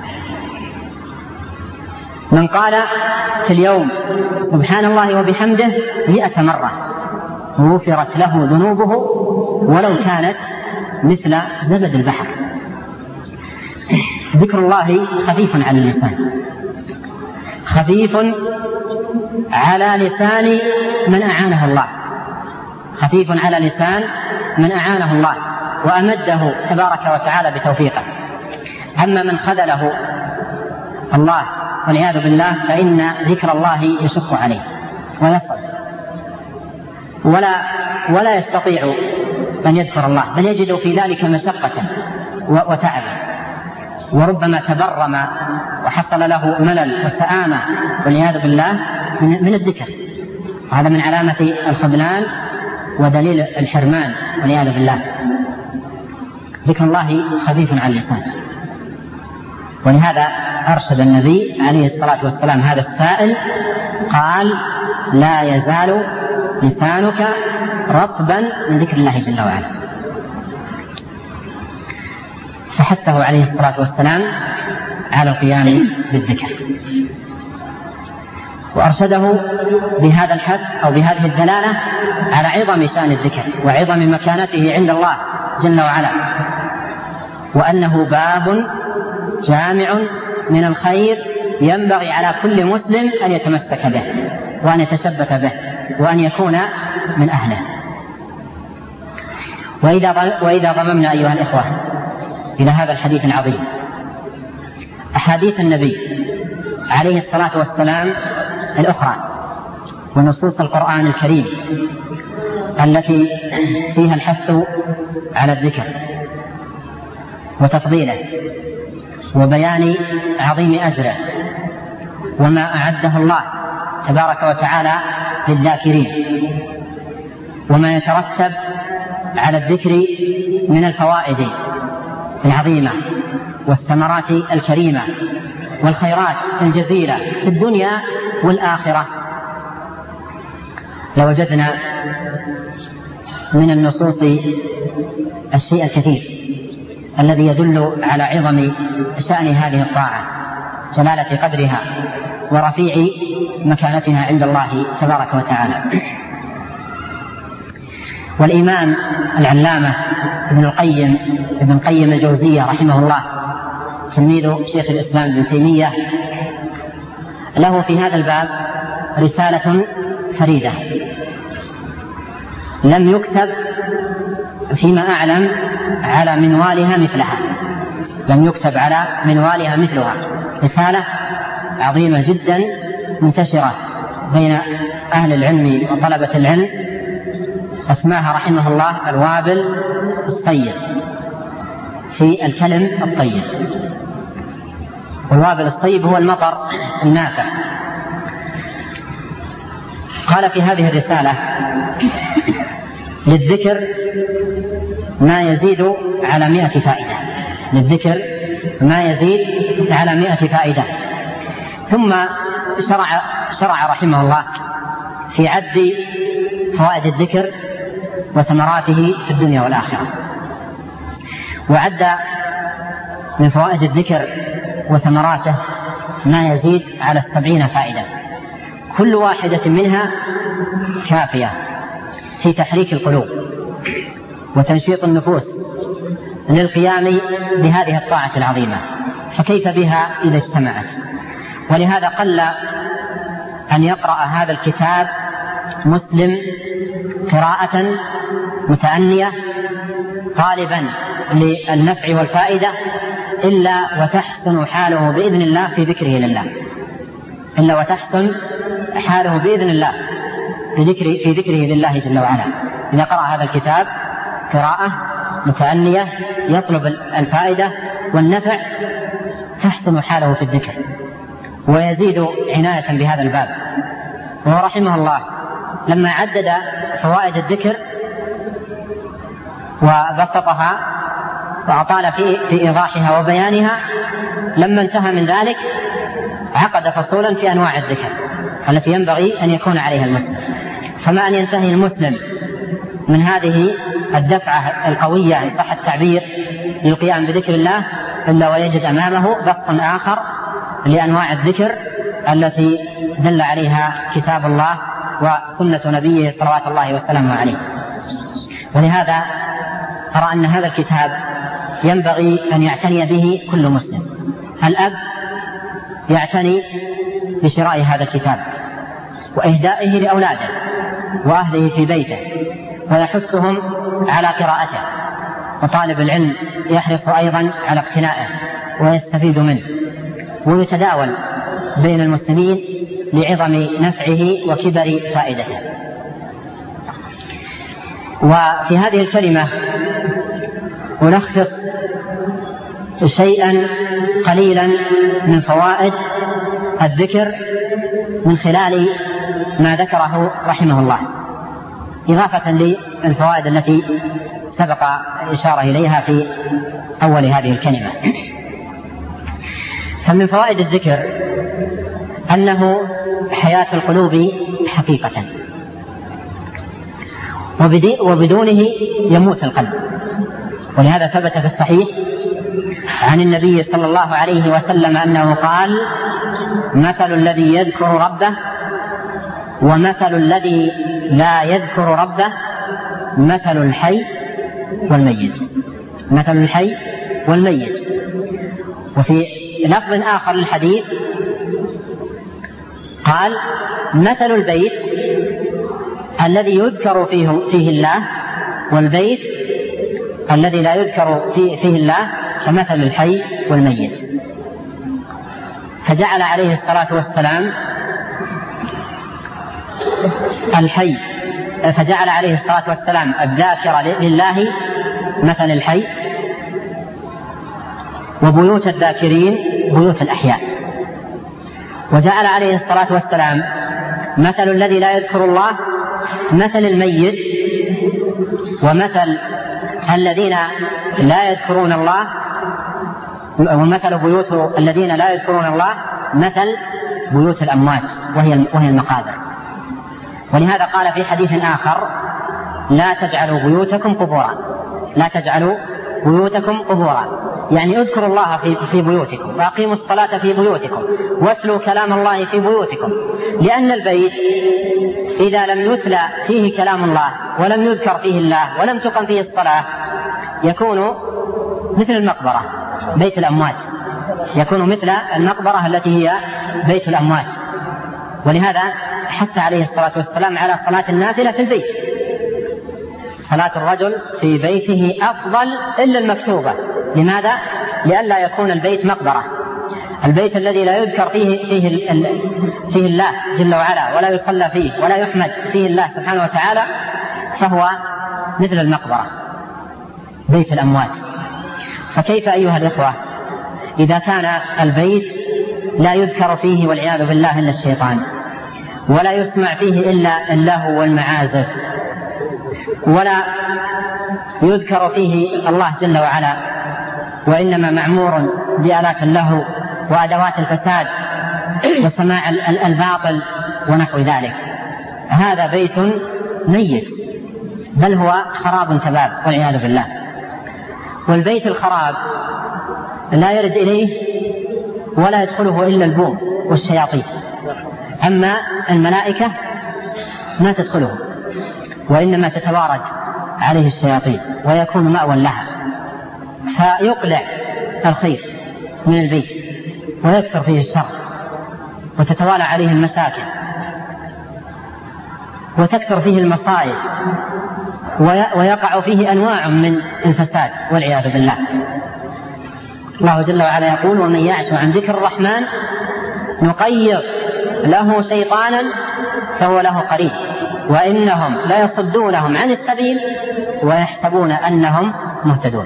من قال في اليوم سبحان الله وبحمده مئة مرة غفرت له ذنوبه ولو كانت مثل زبد البحر. ذكر الله خفيف على اللسان، خفيف على لسان من أعانه الله، خفيف على لسان من أعانه الله وأمده تبارك وتعالى بتوفيقه. أما من خذله الله والعياذ بالله فإن ذكر الله يشق عليه ويصل، ولا, ولا يستطيع أن يذكر الله، بل يجد في ذلك مشقة وتعبا، وربما تبرم وحصل له ملل وسآمة والعياذ بالله من الذكر. هذا من علامة الخذلان ودليل الحرمان والعياذ بالله. ذكر الله خفيف على اللسان، ولهذا أرشد النبي عليه الصلاة والسلام هذا السائل، قال: لا يزال لسانك رطبا من ذكر الله جل وعلا. فحثه عليه الصلاة والسلام على القيام بالذكر، وأرشده بهذا الحث أو بهذه الدلالة على عظم شأن الذكر وعظم مكانته عند الله جل وعلا، وأنه باب جامع من الخير ينبغي على كل مسلم أن يتمسك به وأن يتشبث به وأن يكون من أهله. وإذا ضممنا أيها الإخوة إلى هذا الحديث العظيم أحاديث النبي عليه الصلاة والسلام الأخرى ونصوص القرآن الكريم التي فيها الحث على الذكر وتفضيله وبيان عظيم أجره وما أعده الله تبارك وتعالى للذاكرين، وما يترتب على الذكر من الفوائد العظيمة والثمرات الكريمة والخيرات الجزيلة في الدنيا والآخرة، لوجدنا من النصوص الشيء الكثير الذي يدل على عظم شأن هذه الطاعة، جلالة قدرها ورفيع مكانتها عند الله تبارك وتعالى. والإمام العلامة ابن القيم ابن القيم الجوزية رحمه الله تلميذ شيخ الإسلام ابن تيمية له في هذا الباب رسالة فريدة لم يكتب فيما أعلم على منوالها مثلها لم يكتب على منوالها مثلها رسالة عظيمة جدا منتشرة بين أهل العلم وطلبة العلم، اسماها رحمه الله الوابل الصيب في الكلم الطيب. والوابل الصيب هو المطر النافع. قال في هذه الرسالة: للذكر ما يزيد على مئة فائدة للذكر ما يزيد على مئة فائدة. ثم شرع, شرع رحمه الله في عد فوائد الذكر وثمراته في الدنيا والآخرة، وعد من فوائد الذكر وثمراته ما يزيد على السبعين فائدة، كل واحدة منها كافية في تحريك القلوب وتنشيط النفوس للقيام بهذه الطاعة العظيمة، فكيف بها إذا اجتمعت؟ ولهذا قل أن يقرأ هذا الكتاب مسلم قراءة متأنية طالبا للنفع والفائدة إلا وتحسن حاله بإذن الله في ذكره لله إلا وتحسن حاله بإذن الله في في ذكره لله جل وعلا. إذا قرأ هذا الكتاب قراءة متأنية يطلب الفائدة والنفع تحسن حاله في الذكر ويزيد عناية بهذا الباب. وهو رحمه الله لما عدد فوائد الذكر وبسطها وأطال في, في إيضاحها وبيانها، لما انتهى من ذلك عقد فصولا في أنواع الذكر التي ينبغي أن يكون عليها المسلم. فما أن ينتهي المسلم من هذه الدفعة القوية إن صح التعبير للقيام بذكر الله إلا ويجد أمامه بسط آخر لأنواع الذكر التي دل عليها كتاب الله وسنة نبيه صلوات الله وسلامه عليه. ولهذا أرى أن هذا الكتاب ينبغي أن يعتني به كل مسلم. الأب يعتني بشراء هذا الكتاب وإهدائه لأولاده وأهله في بيته ويحثهم على قراءته، وطالب العلم يحرص أيضا على اقتنائه ويستفيد منه ويتداول بين المسلمين لعظم نفعه وكبر فائدته. وفي هذه الكلمة ألخص شيئا قليلا من فوائد الذكر من خلال ما ذكره رحمه الله، إضافة للفوائد التي سبق الإشارة إليها في أول هذه الكلمة. فمن فوائد الذكر أنه حياة القلوب حقيقة، وبدونه يموت القلب. ولهذا ثبت في الصحيح عن النبي صلى الله عليه وسلم أنه قال: مثل الذي يذكر ربه ومثل الذي لا يذكر ربه مثل الحي والميت مثل الحي والميت. وفي لفظ آخر للحديث قال: مثل البيت الذي يذكر فيه, فيه الله والبيت الذي لا يذكر فيه, فيه الله كمثل الحي والميت. فجعل عليه الصلاة والسلام الحي فجعل عليه الصلاة والسلام الذاكر لله مثل الحي، وبيوت الذاكرين بيوت الأحياء. وجعل عليه الصلاة والسلام مثل الذي لا يذكر الله مثل الميت، ومثل الذين لا يذكرون الله ومثل بيوت الذين لا يذكرون الله مثل بيوت الأموات وهي وهي المقابر. ولهذا قال في حديث آخر: لا تجعلوا بيوتكم قبورا لا تجعلوا بيوتكم قبورا، يعني اذكروا الله في, في بيوتكم، وأقيموا الصلاة في بيوتكم، واتلوا كلام الله في بيوتكم. لأن البيت إذا لم يتلى فيه كلام الله ولم يذكر فيه الله ولم تقم فيه الصلاة يكون مثل المقبرة بيت الأموات، يكون مثل المقبرة التي هي بيت الأموات. ولهذا حث عليه الصلاة والسلام على صلاة النافلة في البيت. صلاة الرجل في بيته أفضل إلا المكتوبة. لماذا؟ لئلا يكون البيت مقبرة. البيت الذي لا يذكر فيه, فيه, فيه الله جل وعلا ولا يصلى فيه ولا يحمد فيه الله سبحانه وتعالى فهو مثل المقبرة بيت الأموات. فكيف أيها الإخوة إذا كان البيت لا يذكر فيه والعياذ بالله إلا الشيطان، ولا يسمع فيه إلا اللهو والمعازف، ولا يذكر فيه الله جل وعلا، وإنما معمور بآلات اللهو وأدوات الفساد وسماع الباطل ونحو ذلك، هذا بيت ميت، بل هو خراب تباب والعياذ بالله. والبيت الخراب لا يرد إليه ولا يدخله إلا البوم والشياطين، أما الملائكة ما تدخله، وإنما تتوارد عليه الشياطين ويكون مأوى لها، فيقلع الخير من البيت ويكثر فيه الشر وتتوالى عليه المشاكل وتكثر فيه المصائب ويقع فيه أنواع من الفساد والعياذ بالله. الله جل وعلا يقول: ومن يعش عن ذكر الرحمن نقيض له شيطانا فهو له قرين وإنهم لا يصدونهم عن السبيل ويحسبون أنهم مهتدون.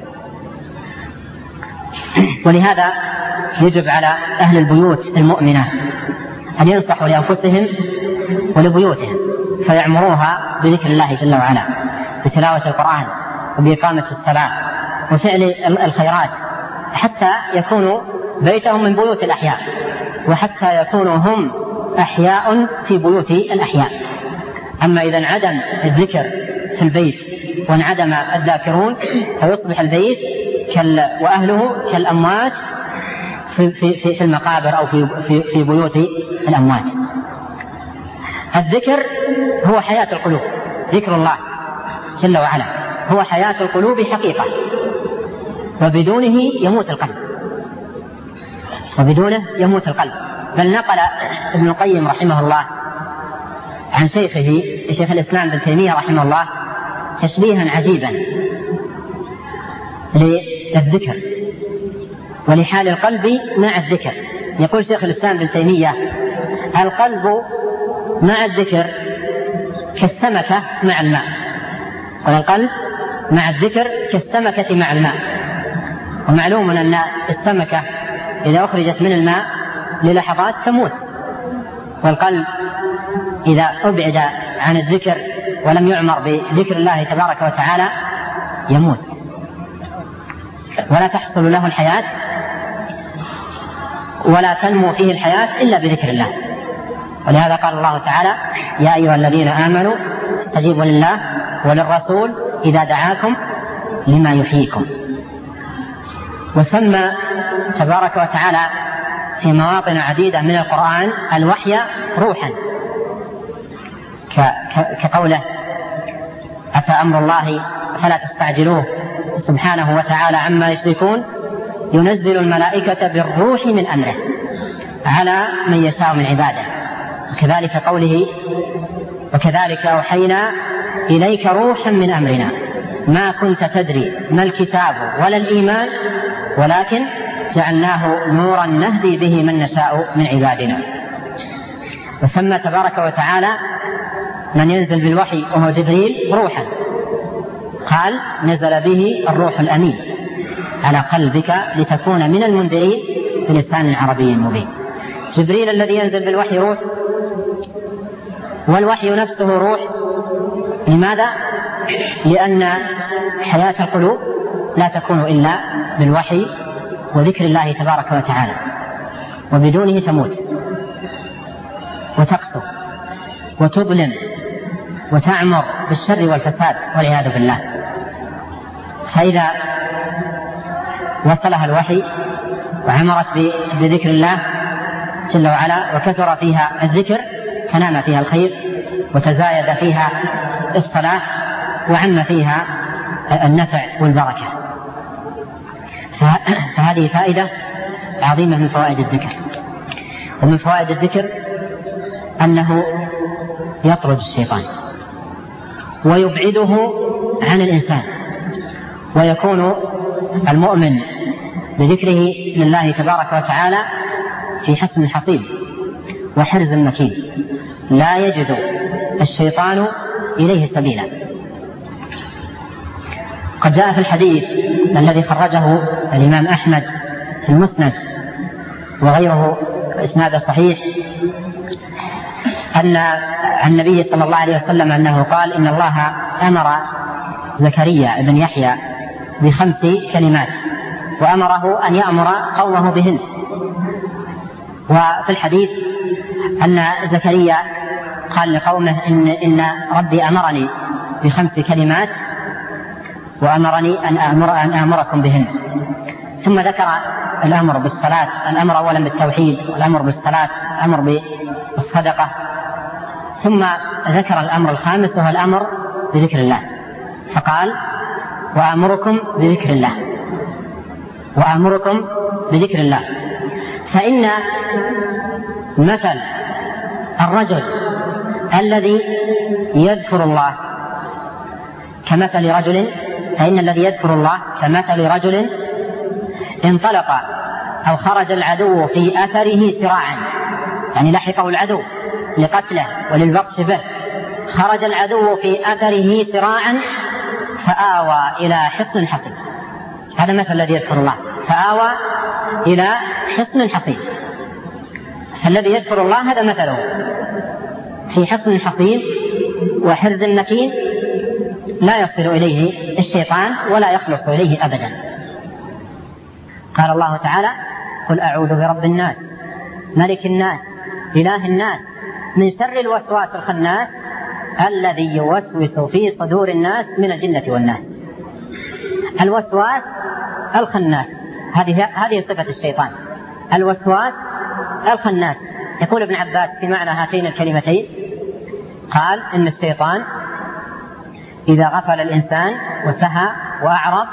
ولهذا يجب على أهل البيوت المؤمنة أن ينصحوا لأنفسهم ولبيوتهم فيعمروها بذكر الله جل وعلا، بتلاوة القرآن وبإقامة الصلاة وفعل الخيرات، حتى يكونوا بيتهم من بيوت الأحياء، وحتى يكونوا هم أحياء في بيوت الأحياء. أما إذا انعدم الذكر في البيت وانعدم الذاكرون فيصبح البيت وأهله كالأموات في, في, في المقابر أو في, في, في بيوت الأموات. الذكر هو حياة القلوب، ذكر الله جل وعلا هو حياة القلوب حقيقة، وبدونه يموت القلب، وبدونه يموت القلب. بل نقل ابن القيم رحمه الله عن شيخه شيخ الإسلام ابن تيمية رحمه الله تشبيها عجيبا للذكر ولحال القلب مع الذكر. يقول شيخ الإسلام ابن تيمية: القلب مع الذكر كالسمكة مع الماء. والقلب مع الذكر كالسمكة مع الماء. ومعلوم أن السمكة إذا أخرجت من الماء للحظات تموت، والقلب إذا أبعد عن الذكر ولم يعمر بذكر الله تبارك وتعالى يموت ولا تحصل له الحياة ولا تنمو فيه الحياة إلا بذكر الله. ولهذا قال الله تعالى: يا أيها الذين آمنوا استجيبوا لله وللرسول إذا دعاكم لما يحييكم. وسمى تبارك وتعالى في مواطن عديدة من القرآن الوحي روحا، كقوله: أتى أمر الله فلا تستعجلوه سبحانه وتعالى عما يشركون ينزل الملائكة بالروح من أمره على من يشاء من عباده. وكذلك قوله: وكذلك أوحينا إليك روحا من أمرنا ما كنت تدري ما الكتاب ولا الإيمان ولكن جعلناه نورا نهدي به من نشاء من عبادنا. وسمى تبارك وتعالى من ينزل بالوحي وهو جبريل روحا، قال: نزل به الروح الأمين على قلبك لتكون من المنذرين بلسان عربي مبين. جبريل الذي ينزل بالوحي روح، والوحي نفسه روح. لماذا؟ لأن حياة القلوب لا تكون إلا بالوحي وذكر الله تبارك وتعالى، وبدونه تموت وتقسو وتظلم وتعمر بالشر والفساد والعياذ بالله. فإذا وصلها الوحي وعمرت بذكر الله جل وعلا وكثر فيها الذكر فنام فيها الخير وتزايد فيها الصلاح وعم فيها النفع والبركة. فهذه فائدة عظيمة من فوائد الذكر. ومن فوائد الذكر أنه يطرد الشيطان ويبعده عن الإنسان، ويكون المؤمن بذكره لله تبارك وتعالى في حصن حصين وحرز مكين لا يجد الشيطان إليه سبيلا. قد جاء في الحديث الذي خرجه الإمام أحمد في المسند وغيره إسناده صحيح أن عن النبي صلى الله عليه وسلم أنه قال إن الله أمر زكريا بن يحيى بخمس كلمات وأمره أن يأمر قومه بهن. وفي الحديث أن زكريا قال لقومه إن, إن ربي أمرني بخمس كلمات وأمرني أن, أمر أن آمركم بهن. ثم ذكر الأمر بالصلاة، الأمر أولا بالتوحيد، الأمر بالصلاة، الأمر بالصدقة، ثم ذكر الأمر الخامس وهو الأمر بذكر الله، فقال وأمركم بذكر الله وأمركم بذكر الله. فإن مثل الرجل الذي يذكر الله كمثل رجل فإن الذي يذكر الله كمثل رجل انطلق أو خرج العدو في أثره سراعا، يعني لحقه العدو لقتله وللبطش به، خرج العدو في أثره سراعا فآوى إلى حصن حصين. هذا مثل الذي يذكر الله، فآوى إلى حصن حصين. فالذي يذكر الله هذا مثله في حصن حصين وحرز مكين لا يصل إليه الشيطان ولا يخلص إليه أبدا. قال الله تعالى قل أعوذ برب الناس ملك الناس إله الناس من شر الوسواس الخناس الذي يوسوس في صدور الناس من الجنة والناس. الوسواس الخناس هذه هذه صفة الشيطان، الوسواس الخناس. يقول ابن عباس في معنى هاتين الكلمتين قال إن الشيطان إذا غفل الإنسان وسهى وأعرض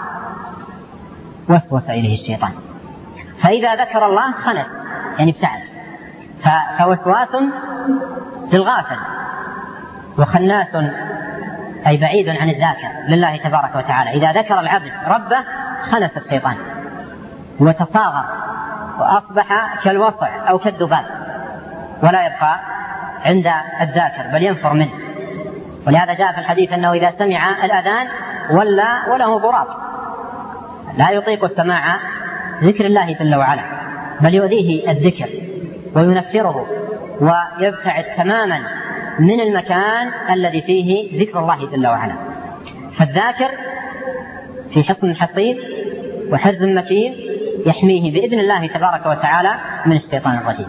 وسوس إليه الشيطان، فإذا ذكر الله خنس يعني ابتعد، فوسواس للغافل وخناس أي بعيد عن الذاكر لله تبارك وتعالى. إذا ذكر العبد ربه خنس الشيطان وتصاغر وأصبح كالوصع أو كالذباب ولا يبقى عند الذاكر بل ينفر منه. ولهذا جاء في الحديث أنه إذا سمع الأذان ولا وله ضراب لا يطيق السماع ذكر الله جل وعلا بل يؤذيه الذكر وينفره ويبتعد تماما من المكان الذي فيه ذكر الله جل وعلا. فالذاكر في حصن حصين وحرز مكين يحميه بإذن الله تبارك وتعالى من الشيطان الرجيم.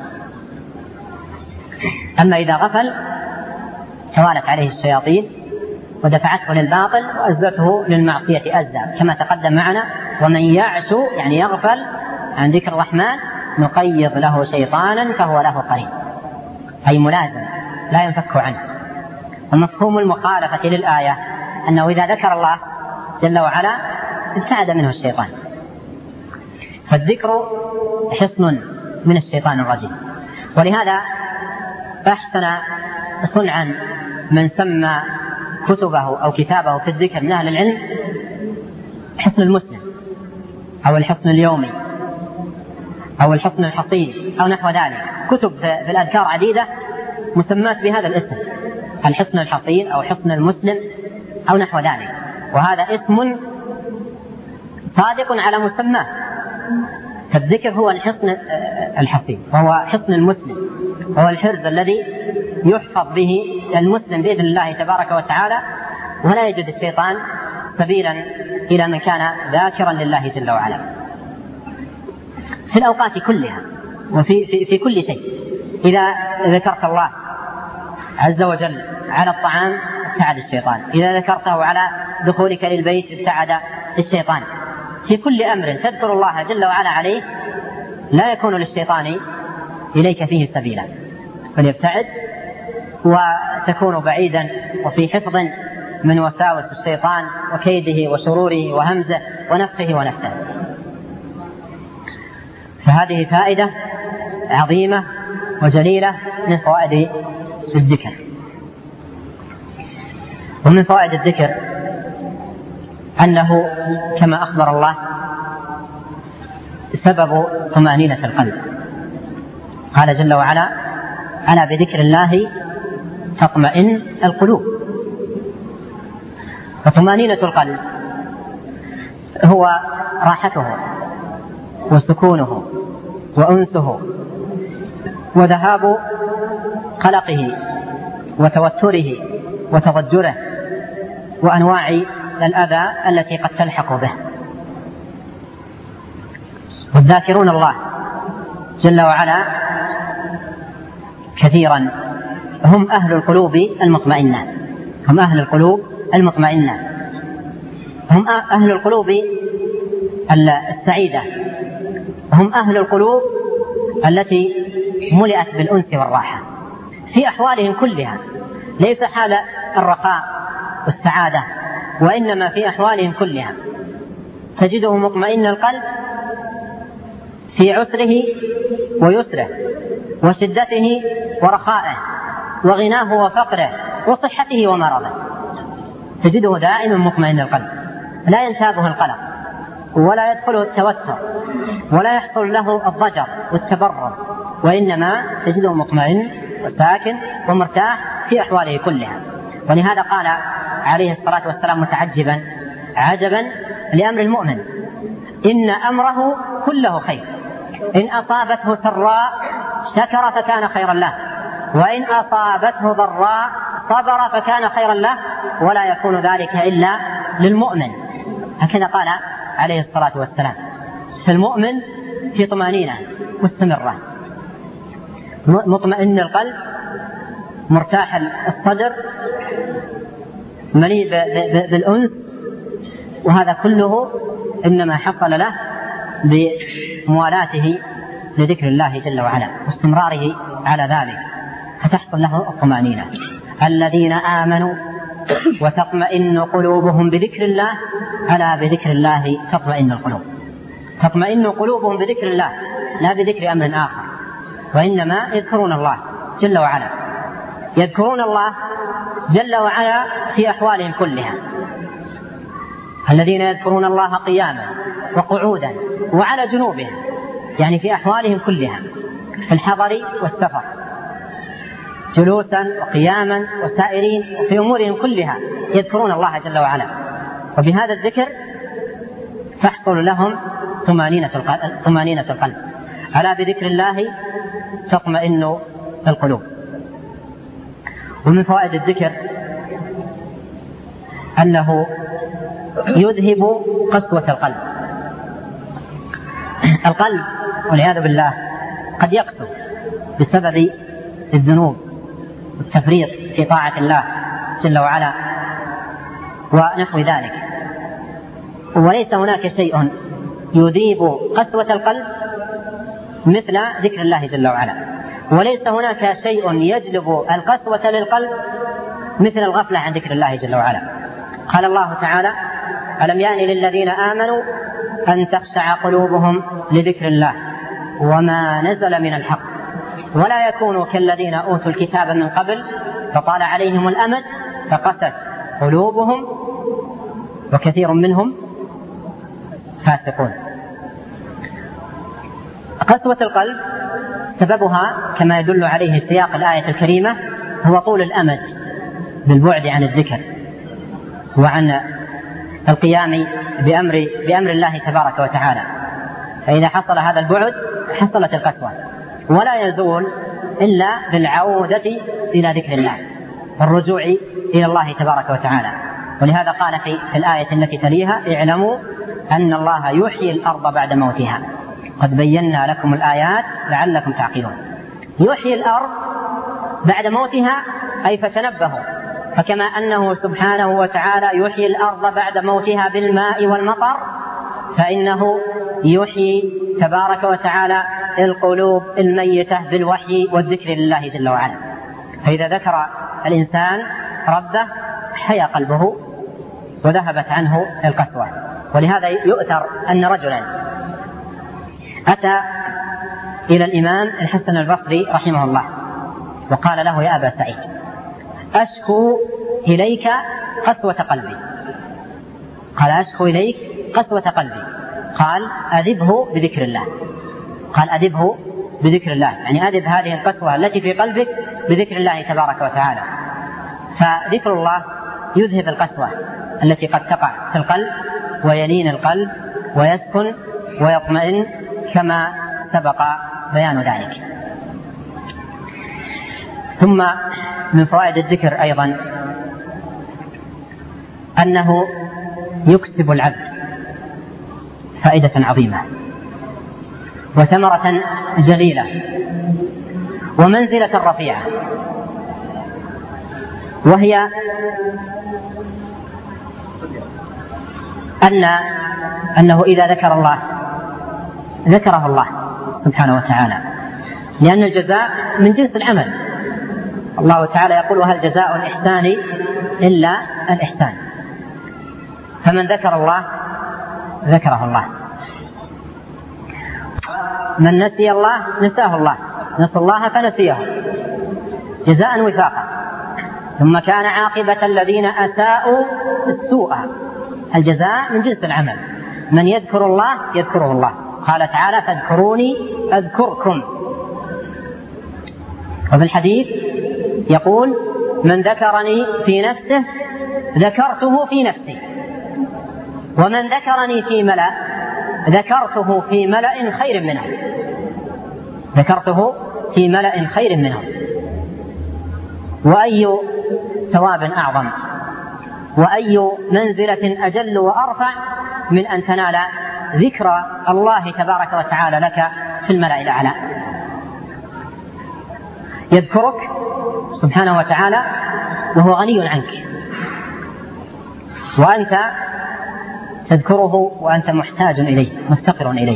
أما إذا غفل توالت عليه الشياطين ودفعته للباطل وأزته للمعصية أزا، كما تقدم معنا ومن يعش يعني يغفل عن ذكر الرحمن نقيض له شيطانا فهو له قرين، أي ملازم لا ينفك عنه. ومفهوم المخالفة للآية أنه إذا ذكر الله جل وعلا ابتعد منه الشيطان. فالذكر حصن من الشيطان الرجيم. ولهذا أحسن صنعا من سمى كتبه أو كتابه في الذكر من أهل العلم حصن المسلم أو الحصن اليومي أو الحصن الحصين أو نحو ذلك. كتب في الأذكار عديدة مسمات بهذا الاسم، الحصن الحصين أو حصن المسلم أو نحو ذلك، وهذا اسم صادق على مسماه. فالذكر هو الحصن الحصين وهو حصن المسلم، وهو الحرز الذي يحفظ به المسلم بإذن الله تبارك وتعالى، ولا يجد الشيطان سبيلا إلى من كان ذاكرا لله جل وعلا في الأوقات كلها وفي في, في كل شيء. إذا ذكرت الله عز وجل على الطعام ابتعد الشيطان، إذا ذكرته على دخولك للبيت ابتعد الشيطان. في كل أمر تذكر الله جل وعلا عليه لا يكون للشيطان إليك فيه سبيلا، فليبتعد وتكون بعيدا وفي حفظ من وساوس الشيطان وكيده وشروره وهمزه ونفخه ونفثه. فهذه فائدة عظيمة وجليلة من فوائد الذكر. ومن فوائد الذكر أنه كما أخبر الله سبب طمأنينة القلب، قال جل وعلا: ألا بذكر الله تطمئن القلوب. وطمأنينة القلب هو راحته وسكونه وأنسه وذهاب قلقه وتوتره وتضجره وأنواع الأذى التي قد تلحق به. والذاكرون الله جل وعلا كثيرا هم أهل القلوب المطمئنة، هم أهل القلوب المطمئنة، هم أهل القلوب السعيدة، هم أهل القلوب التي ملئت بالأنس والراحة في أحوالهم كلها، ليس حال الرخاء والسعادة، وإنما في أحوالهم كلها تجده مطمئن القلب في عسره ويسره وشدته ورخائه وغناه وفقره وصحته ومرضه، تجده دائما مطمئن القلب، لا ينتابه القلق ولا يدخله التوتر ولا يحصل له الضجر والتبرر، وإنما تجده مطمئن وساكن ومرتاح في أحواله كلها. ولهذا قال عليه الصلاة والسلام متعجبا: عجبا لأمر المؤمن إن أمره كله خير، إن أصابته سراء شكر فكان خيرا له، وإن أصابته ضراء صبر فكان خيرا له، ولا يكون ذلك إلا للمؤمن. هكذا قال عليه الصلاة والسلام. فالمؤمن في طمأنينة مستمرة، مطمئن القلب، مرتاح الصدر، مليء بالأنس، وهذا كله إنما حصل له بموالاته لذكر الله جل وعلا واستمراره على ذلك، فتحصل له الطمأنينة. الذين آمنوا وتطمئن قلوبهم بذكر الله ألا بذكر الله تطمئن القلوب. تطمئن قلوبهم بذكر الله لا بذكر أمر آخر، وإنما يذكرون الله جل وعلا، يذكرون الله جل وعلا في أحوالهم كلها. الذين يذكرون الله قياما وقعودا وعلى جنوبهم، يعني في أحوالهم كلها، في الحضر والسفر، جلوسا وقياما وسائرين، وفي أمورهم كلها يذكرون الله جل وعلا، وبهذا الذكر تحصل لهم طمأنينة القلب, طمأنينة القلب. ألا بذكر الله تطمئن القلوب. ومن فوائد الذكر أنه يذهب قسوة القلب. القلب والعياذ بالله قد يقسو بسبب الذنوب والتفريط في طاعة الله جل وعلا ونحو ذلك، وليس هناك شيء يذيب قسوة القلب مثل ذكر الله جل وعلا، وليس هناك شيء يجلب القسوة للقلب مثل الغفلة عن ذكر الله جل وعلا. قال الله تعالى: ألم يأن للذين آمنوا أن تخشع قلوبهم لذكر الله وما نزل من الحق ولا يكونوا كالذين أوتوا الكتاب من قبل فطال عليهم الأمد فقست قلوبهم وكثير منهم فاسقون. قسوة القلب سببها كما يدل عليه سياق الآية الكريمة هو طول الأمد بالبعد عن الذكر وعن القيام بأمر, بأمر الله تبارك وتعالى، فإذا حصل هذا البعد حصلت القسوة، ولا يزول إلا بالعودة إلى ذكر الله والرجوع إلى الله تبارك وتعالى. ولهذا قال في الآية التي تليها: اعلموا أن الله يحيي الأرض بعد موتها قد بينا لكم الآيات لعلكم تعقلون. يحيي الأرض بعد موتها أي فتنبهوا فكما أنه سبحانه وتعالى يحيي الأرض بعد موتها بالماء والمطر، فإنه يحيي تبارك وتعالى القلوب الميتة بالوحي والذكر لله جل وعلا. فإذا ذكر الإنسان ربه حيا قلبه وذهبت عنه القسوة. ولهذا يؤثر أن رجلا أتى إلى الإمام الحسن البصري رحمه الله وقال له: يا أبا سعيد، أشكو إليك قسوة قلبي. قال: أشكو إليك قسوة قلبي. قال: أذبه بذكر الله. قال: أذبه بذكر الله، يعني أذب هذه القسوة التي في قلبك بذكر الله تبارك وتعالى. فذكر الله يذهب القسوة التي قد تقع في القلب ويلين القلب ويسكن ويطمئن كما سبق بيان ذلك. ثم من فوائد الذكر أيضا أنه يكسب العبد فائدة عظيمة وثمرة جليلة ومنزلة رفيعة، وهي أن أنه إذا ذكر الله ذكره الله سبحانه وتعالى، لأن الجزاء من جنس العمل. الله تعالى يقول: وهل جزاء الإحسان إلا الإحسان. فمن ذكر الله ذكره الله، من نسي الله نساه الله، نسوا الله فنسيه جزاء وفاقا. ثم كان عاقبة الذين أساءوا السوء. الجزاء من جنس العمل، من يذكر الله يذكره الله. قال تعالى: فاذكروني أذكركم. وفي الحديث يقول: من ذكرني في نفسه ذكرته في نفسي، ومن ذكرني في ملأ ذكرته في ملأ خير منه ذكرته في ملأ خير منه. وأي ثواب أعظم وأي منزلة أجل وأرفع من أن تنال ذكر الله تبارك وتعالى لك في الملأ الأعلى. يذكرك سبحانه وتعالى وهو غني عنك، وأنت تذكره وأنت محتاج إليه مفتقر إليه.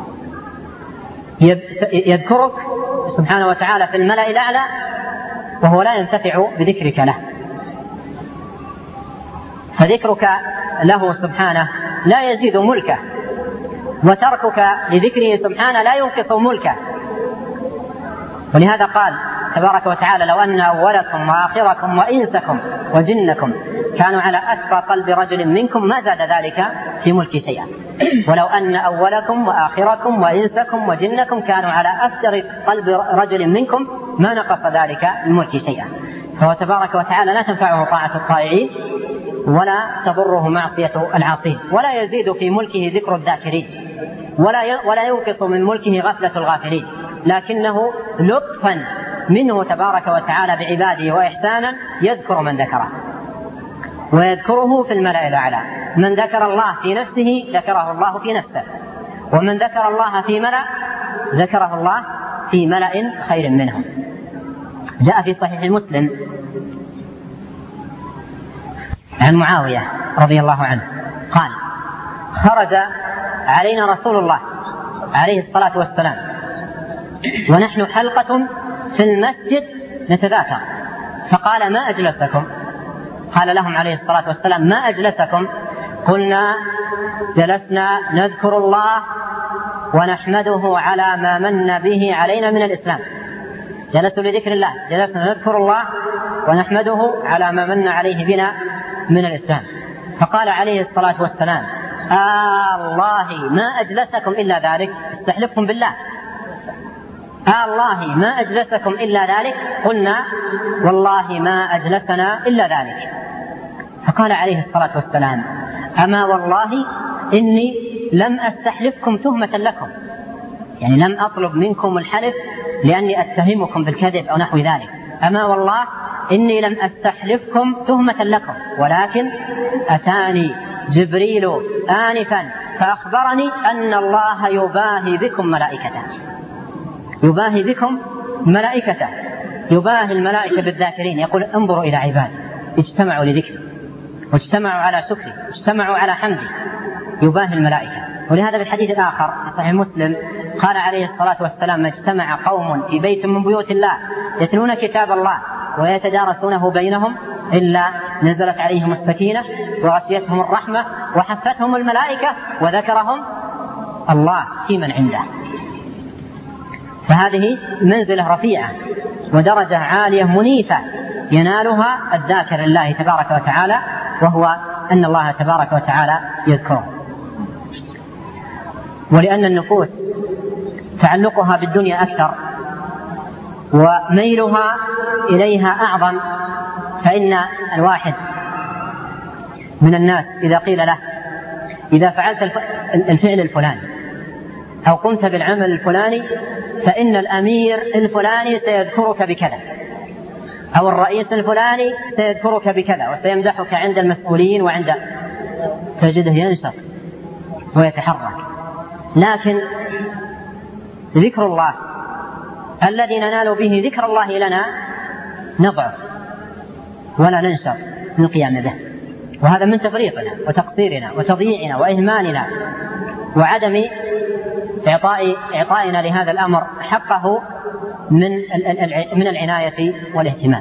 يذكرك سبحانه وتعالى في الملأ الأعلى وهو لا ينتفع بذكرك له، فذكرك له سبحانه لا يزيد ملكه، وتركك لذكره سبحانه لا ينقص ملكه. ولهذا قال تبارك وتعالى: لو أن أولكم وآخركم وإنسكم وجنكم كانوا على أتقى قلب رجل منكم ما زاد ذلك في ملكي شيئا. ولو أن أولكم وآخركم وإنسكم وجنكم كانوا على أفجر قلب رجل منكم ما نقص ذلك من ملكي شيئا. فهو تبارك وتعالى لا تنفعه طاعة الطائعين ولا تضره معصية العاصين، ولا يزيد في ملكه ذكر الذاكرين، ولا ولا ينقص من ملكه غفلة الغافلين، لكنه لطفا منه تبارك وتعالى بعباده وإحسانا يذكر من ذكره، ويذكره في الملأ الأعلى. من ذكر الله في نفسه ذكره الله في نفسه، ومن ذكر الله في ملأ ذكره الله في ملأ خير منهم. جاء في صحيح مسلم عن معاوية رضي الله عنه قال: خرج علينا رسول الله عليه الصلاة والسلام ونحن حلقة في المسجد نتذاكر، فقال: ما أجلسكم؟ قال لهم عليه الصلاة والسلام: ما أجلسكم؟ قلنا: جلسنا نذكر الله ونحمده على ما من به علينا من الإسلام. جلسوا لذكر الله، جلسنا نذكر الله ونحمده على ما من عليه بنا من الإسلام. فقال عليه الصلاة والسلام: آه الله ما أجلسكم إلا ذلك، استحلفكم بالله، آه الله ما أجلسكم إلا ذلك. قلنا: والله ما أجلسنا إلا ذلك. فقال عليه الصلاة والسلام: أما والله إني لم أستحلفكم تهمة لكم، يعني لم أطلب منكم الحلف لأني أتهمكم بالكذب أو نحو ذلك. أما والله إني لم أستحلفكم تهمة لكم، ولكن أتاني جبريل آنفا فأخبرني أن الله يباهي بكم ملائكته، يباهي بكم ملائكته، يباهي الملائكة بالذاكرين، يقول: انظروا إلى عبادي اجتمعوا لذكري واجتمعوا على شكري واجتمعوا على حمدي يباهي الملائكة. ولهذا في الحديث الآخر في صحيح مسلم قال عليه الصلاة والسلام: ما اجتمع قوم في بيت من بيوت الله يتلون كتاب الله ويتدارسونه بينهم إلا نزلت عليهم السكينة وغشيتهم الرحمة وحفتهم الملائكة وذكرهم الله في من عنده. فهذه منزلة رفيعة ودرجة عالية منيفة ينالها الذاكر لله تبارك وتعالى، وهو أن الله تبارك وتعالى يذكره. ولأن النفوس تعلقها بالدنيا أكثر وميلها إليها أعظم، فإن الواحد من الناس إذا قيل له: إذا فعلت الفعل الفلاني أو قمت بالعمل الفلاني فإن الأمير الفلاني سيذكرك بكذا، أو الرئيس الفلاني سيذكرك بكذا وسيمدحك عند المسؤولين وعند، تجده ينشط ويتحرك. لكن ذكر الله الذي ننال به ذكر الله لنا نضعف ولا ننشط من القيام به، وهذا من تفريطنا وتقصيرنا وتضييعنا وإهمالنا وعدم إعطاء إعطائنا لهذا الأمر حقه من من العناية والاهتمام.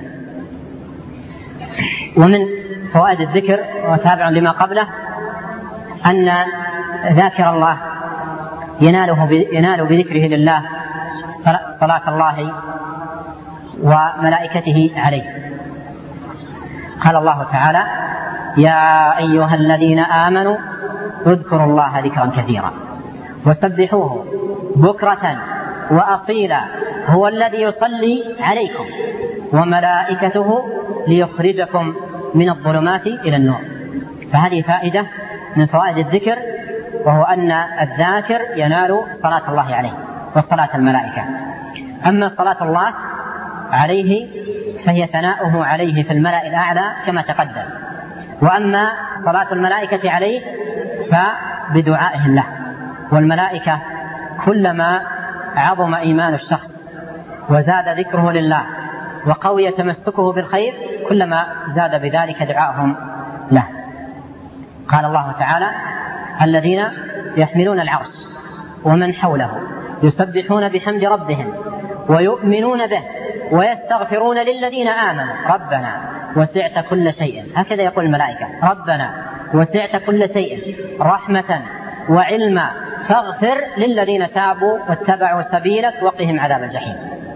ومن فوائد الذكر وتابع لما قبله أن ذاكر الله يناله ينال بذكره لله صلاة الله وملائكته عليه. قال الله تعالى: يا أيها الذين آمنوا اذكروا الله ذكرا كثيرا وسبحوه بكرة وأصيلا هو الذي يصلي عليكم وملائكته ليخرجكم من الظلمات إلى النور. فهذه فائدة من فوائد الذكر، وهو أن الذاكر ينال صلاة الله عليه وصلاة الملائكة. أما صلاة الله عليه فهي ثناؤه عليه في الملأ الأعلى كما تقدم، وأما صلاة الملائكة عليه فبدعائهم له. والملائكة كلما عظم إيمان الشخص وزاد ذكره لله وقوي تمسكه بالخير كلما زاد بذلك دعاءهم له. قال الله تعالى: الذين يحملون العرش ومن حوله يسبحون بحمد ربهم ويؤمنون به ويستغفرون للذين آمنوا ربنا وسعت كل شيء. هكذا يقول الملائكة: ربنا وسعت كل شيء رحمة وعلما فاغفر للذين تابوا واتبعوا سبيلك وقهم عذاب الجحيم.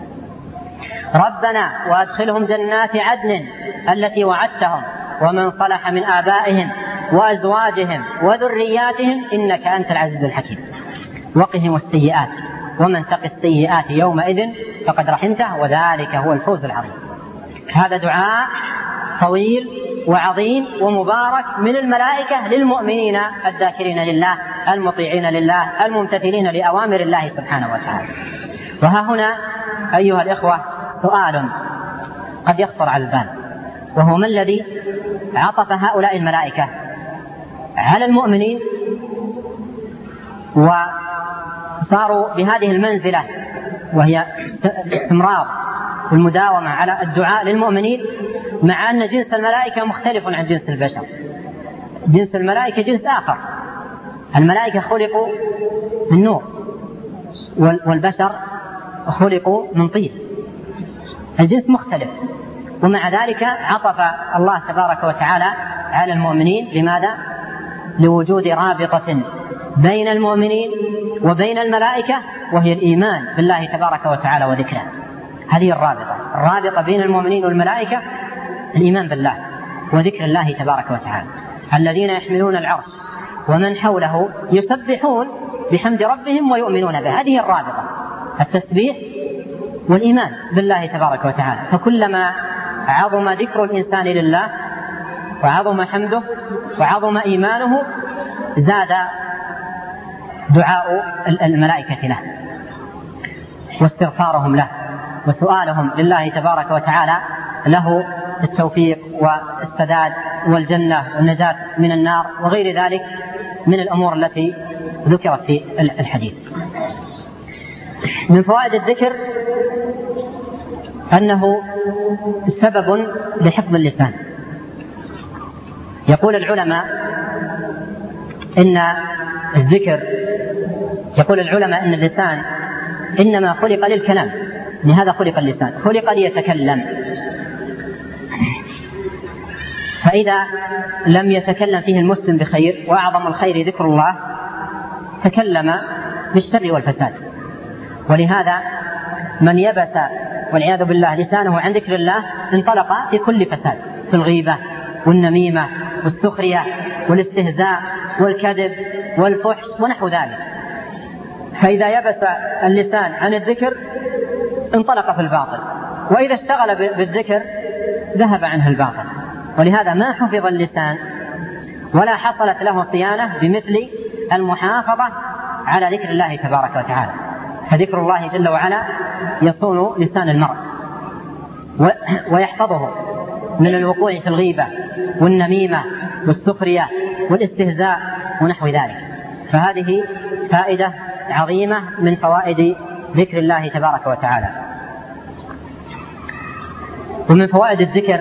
ربنا وادخلهم جنات عدن التي وعدتهم ومن صلح من آبائهم وأزواجهم وذرياتهم إنك أنت العزيز الحكيم وقهم السيئات ومن تق السيئات يومئذ فقد رحمته وذلك هو الفوز العظيم. هذا دعاء طويل وعظيم ومبارك من الملائكة للمؤمنين الذاكرين لله المطيعين لله الممتثلين لأوامر الله سبحانه وتعالى. وها هنا أيها الإخوة سؤال قد يخطر على البال، وهو: ما الذي عطف هؤلاء الملائكة على المؤمنين وصاروا بهذه المنزلة وهي استمرار والمداومة على الدعاء للمؤمنين، مع أن جنس الملائكة مختلف عن جنس البشر؟ جنس الملائكة جنس آخر، الملائكة خلقوا من نور والبشر خلقوا من طين، الجنس مختلف، ومع ذلك عطف الله تبارك وتعالى على المؤمنين. لماذا؟ لوجود رابطة بين المؤمنين وبين الملائكة، وهي الإيمان بالله تبارك وتعالى وذكره. هذه الرابطة الرابطة بين المؤمنين والملائكة، الإيمان بالله وذكر الله تبارك وتعالى. الذين يحملون العرش ومن حوله يسبحون بحمد ربهم ويؤمنون به. هذه الرابطة، التسبيح والإيمان بالله تبارك وتعالى. فكلما عظم ذكر الإنسان لله وعظم حمده وعظم إيمانه زاد دعاء الملائكة له واستغفارهم له وسؤالهم لله تبارك وتعالى له التوفيق والسداد والجنة والنجاة من النار وغير ذلك من الأمور التي ذكرت في الحديث. من فوائد الذكر أنه سبب لحفظ اللسان يقول العلماء إن الذكر يقول العلماء إن اللسان إنما خلق للكلام، لهذا خلق اللسان، خلق ليتكلم. فإذا لم يتكلم فيه المسلم بخير، وأعظم الخير ذكر الله، تكلم بالشر والفساد. ولهذا من يبس والعياذ بالله لسانه عن ذكر الله انطلق في كل فساد، في الغيبة والنميمة والسخرية والاستهزاء والكذب والفحش ونحو ذلك. فإذا يبس اللسان عن الذكر انطلق في الباطل، وإذا اشتغل بالذكر ذهب عنه الباطل. ولهذا ما حفظ اللسان ولا حصلت له صيانة بمثل المحافظة على ذكر الله تبارك وتعالى. فذكر الله جل وعلا يصون لسان المرء ويحفظه من الوقوع في الغيبة والنميمة والسخرية والاستهزاء ونحو ذلك. فهذه فائدة عظيمة من فوائد ذكر الله تبارك وتعالى. ومن فوائد الذكر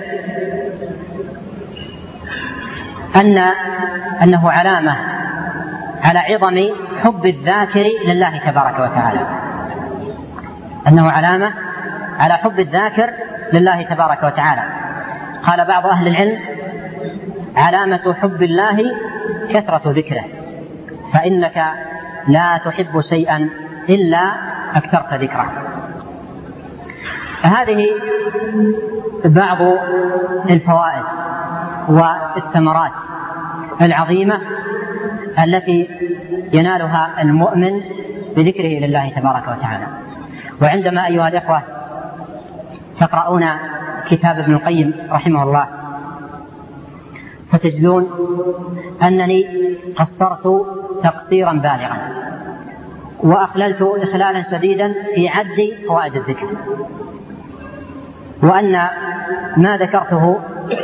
أن أنه علامة على عظم حب الذاكر لله تبارك وتعالى، أنه علامة على حب الذاكر لله تبارك وتعالى. قال بعض أهل العلم: علامة حب الله كثرة ذكره، فإنك لا تحب شيئا إلا أكثرت ذكره. هذه بعض الفوائد والثمرات العظيمة التي ينالها المؤمن بذكره لله تبارك وتعالى. وعندما أيها الإخوة تقرؤون كتاب ابن القيم رحمه الله ستجدون أنني قصرت تقصيرا بالغا وأخللت إخلالا شديدا في عد فوائد الذكر، وأن ما ذكرته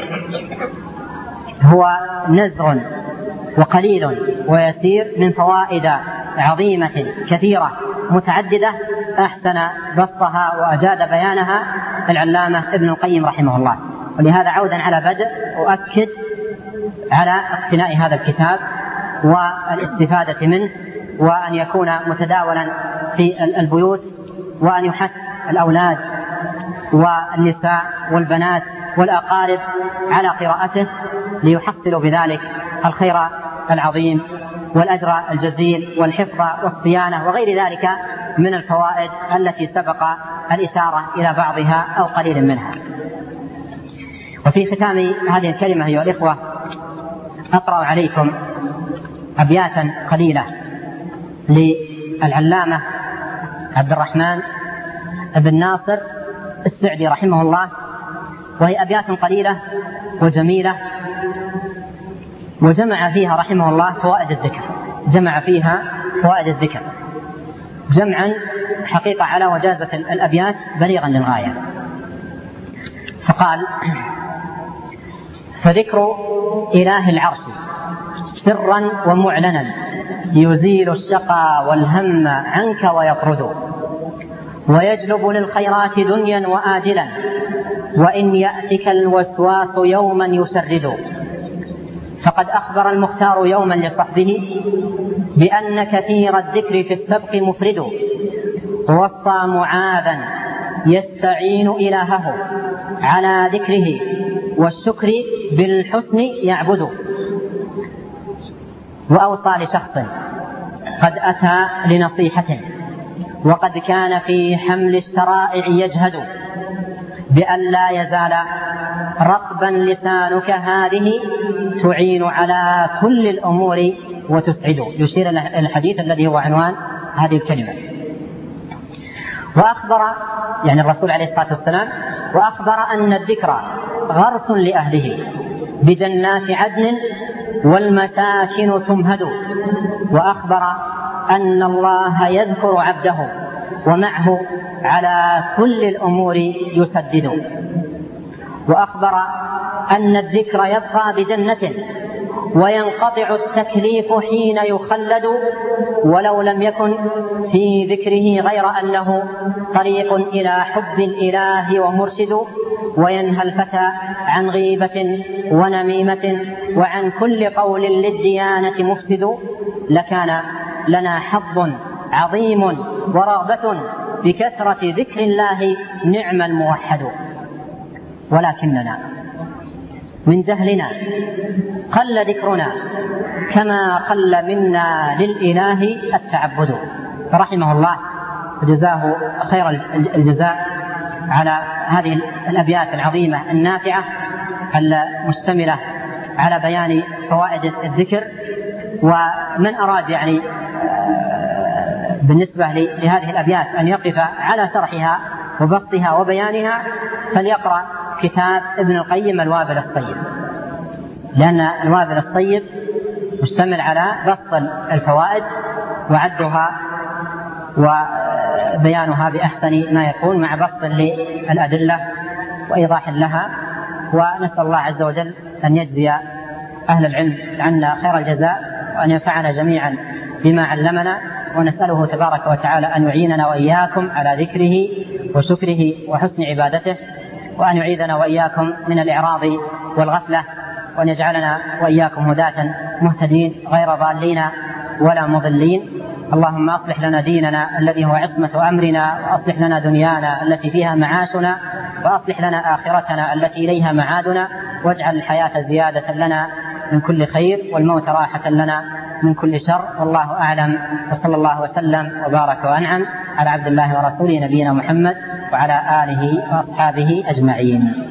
هو نزر وقليل ويسير من فوائد عظيمة كثيرة متعددة أحسن بسطها وأجاد بيانها العلامة ابن القيم رحمه الله. ولهذا عودا على بدء أؤكد على اقتناء هذا الكتاب والاستفادة منه، وأن يكون متداولا في البيوت، وأن يحث الأولاد والنساء والبنات والأقارب على قراءته ليحصلوا بذلك الخير العظيم والأجر الجزيل والحفظ والصيانة وغير ذلك من الفوائد التي سبق الإشارة إلى بعضها أو قليل منها. وفي ختام هذه الكلمة أيها الإخوة أقرأ عليكم أبياتا قليلة للعلامة عبد الرحمن بن ناصر السعدي رحمه الله، وهي أبيات قليلة وجميلة، وجمع فيها رحمه الله فوائد الذكر، جمع فيها فوائد الذكر جمعا حقيقة على وجازة الأبيات بليغا للغاية. فقال: فذكر إله العرش سرا ومعلنا يزيل الشقى والهم عنك ويطرد، ويجلب للخيرات دنيا وآجلا، وإن يأتك الوسواس يوما يسرد. فقد أخبر المختار يوما لصحبه بأن كثير الذكر في السبق مفرد، ووصى معاذا يستعين إلهه على ذكره والشكر بالحسن يعبد. وأوصى لشخص قد أتى لنصيحة وقد كان في حمل الشرائع يجهد بأن لا يزال رطبا لسانك هذه تعين على كل الأمور وتسعد. يشير إلى الحديث الذي هو عنوان هذه الكلمة. وأخبر يعني الرسول عليه الصلاة والسلام وأخبر أن الذكر غرس لأهله بجنات عدن والمساكن تمهد، وأخبر أن الله يذكر عبده ومعه على كل الأمور يسدد، وأخبر أن الذكر يبقى بجنة وينقطع التكليف حين يخلد، ولو لم يكن في ذكره غير أنه طريق إلى حب الإله ومرشد، وينهى الفتى عن غيبة ونميمة وعن كل قول للديانة مفسد لكان لنا حظ عظيم ورغبة بكثرة ذكر الله نعم الموحد. ولكننا من جهلنا قل ذكرنا كما قل منا للإله التعبد. فرحمه الله وجزاه خير الجزاء على هذه الأبيات العظيمة النافعة المشتملة على بيان فوائد الذكر. ومن أراد يعني بالنسبة لهذه الأبيات أن يقف على شرحها وبسطها وبيانها فليقرأ كتاب ابن القيم الوابل الطيب، لأن الوابل الطيب مشتمل على بسط الفوائد وعدها وبيانها بأحسن ما يكون مع بسط للأدلة وإيضاح لها. ونسأل الله عز وجل أن يجزي أهل العلم عنا خير الجزاء وأن ينفعنا جميعا بما علمنا، ونسأله تبارك وتعالى أن يعيننا وإياكم على ذكره وشكره وحسن عبادته، وأن يعيذنا وإياكم من الإعراض والغفلة، وأن يجعلنا وإياكم هداة مهتدين غير ضالين ولا مضلين. اللهم أصلح لنا ديننا الذي هو عصمة أمرنا، وأصلح لنا دنيانا التي فيها معاشنا، وأصلح لنا آخرتنا التي إليها معادنا، واجعل الحياة زيادة لنا من كل خير والموت راحة لنا من كل شر. والله أعلم، وصلى الله وسلم وبارك وأنعم على عبد الله ورسوله نبينا محمد وعلى آله وأصحابه أجمعين.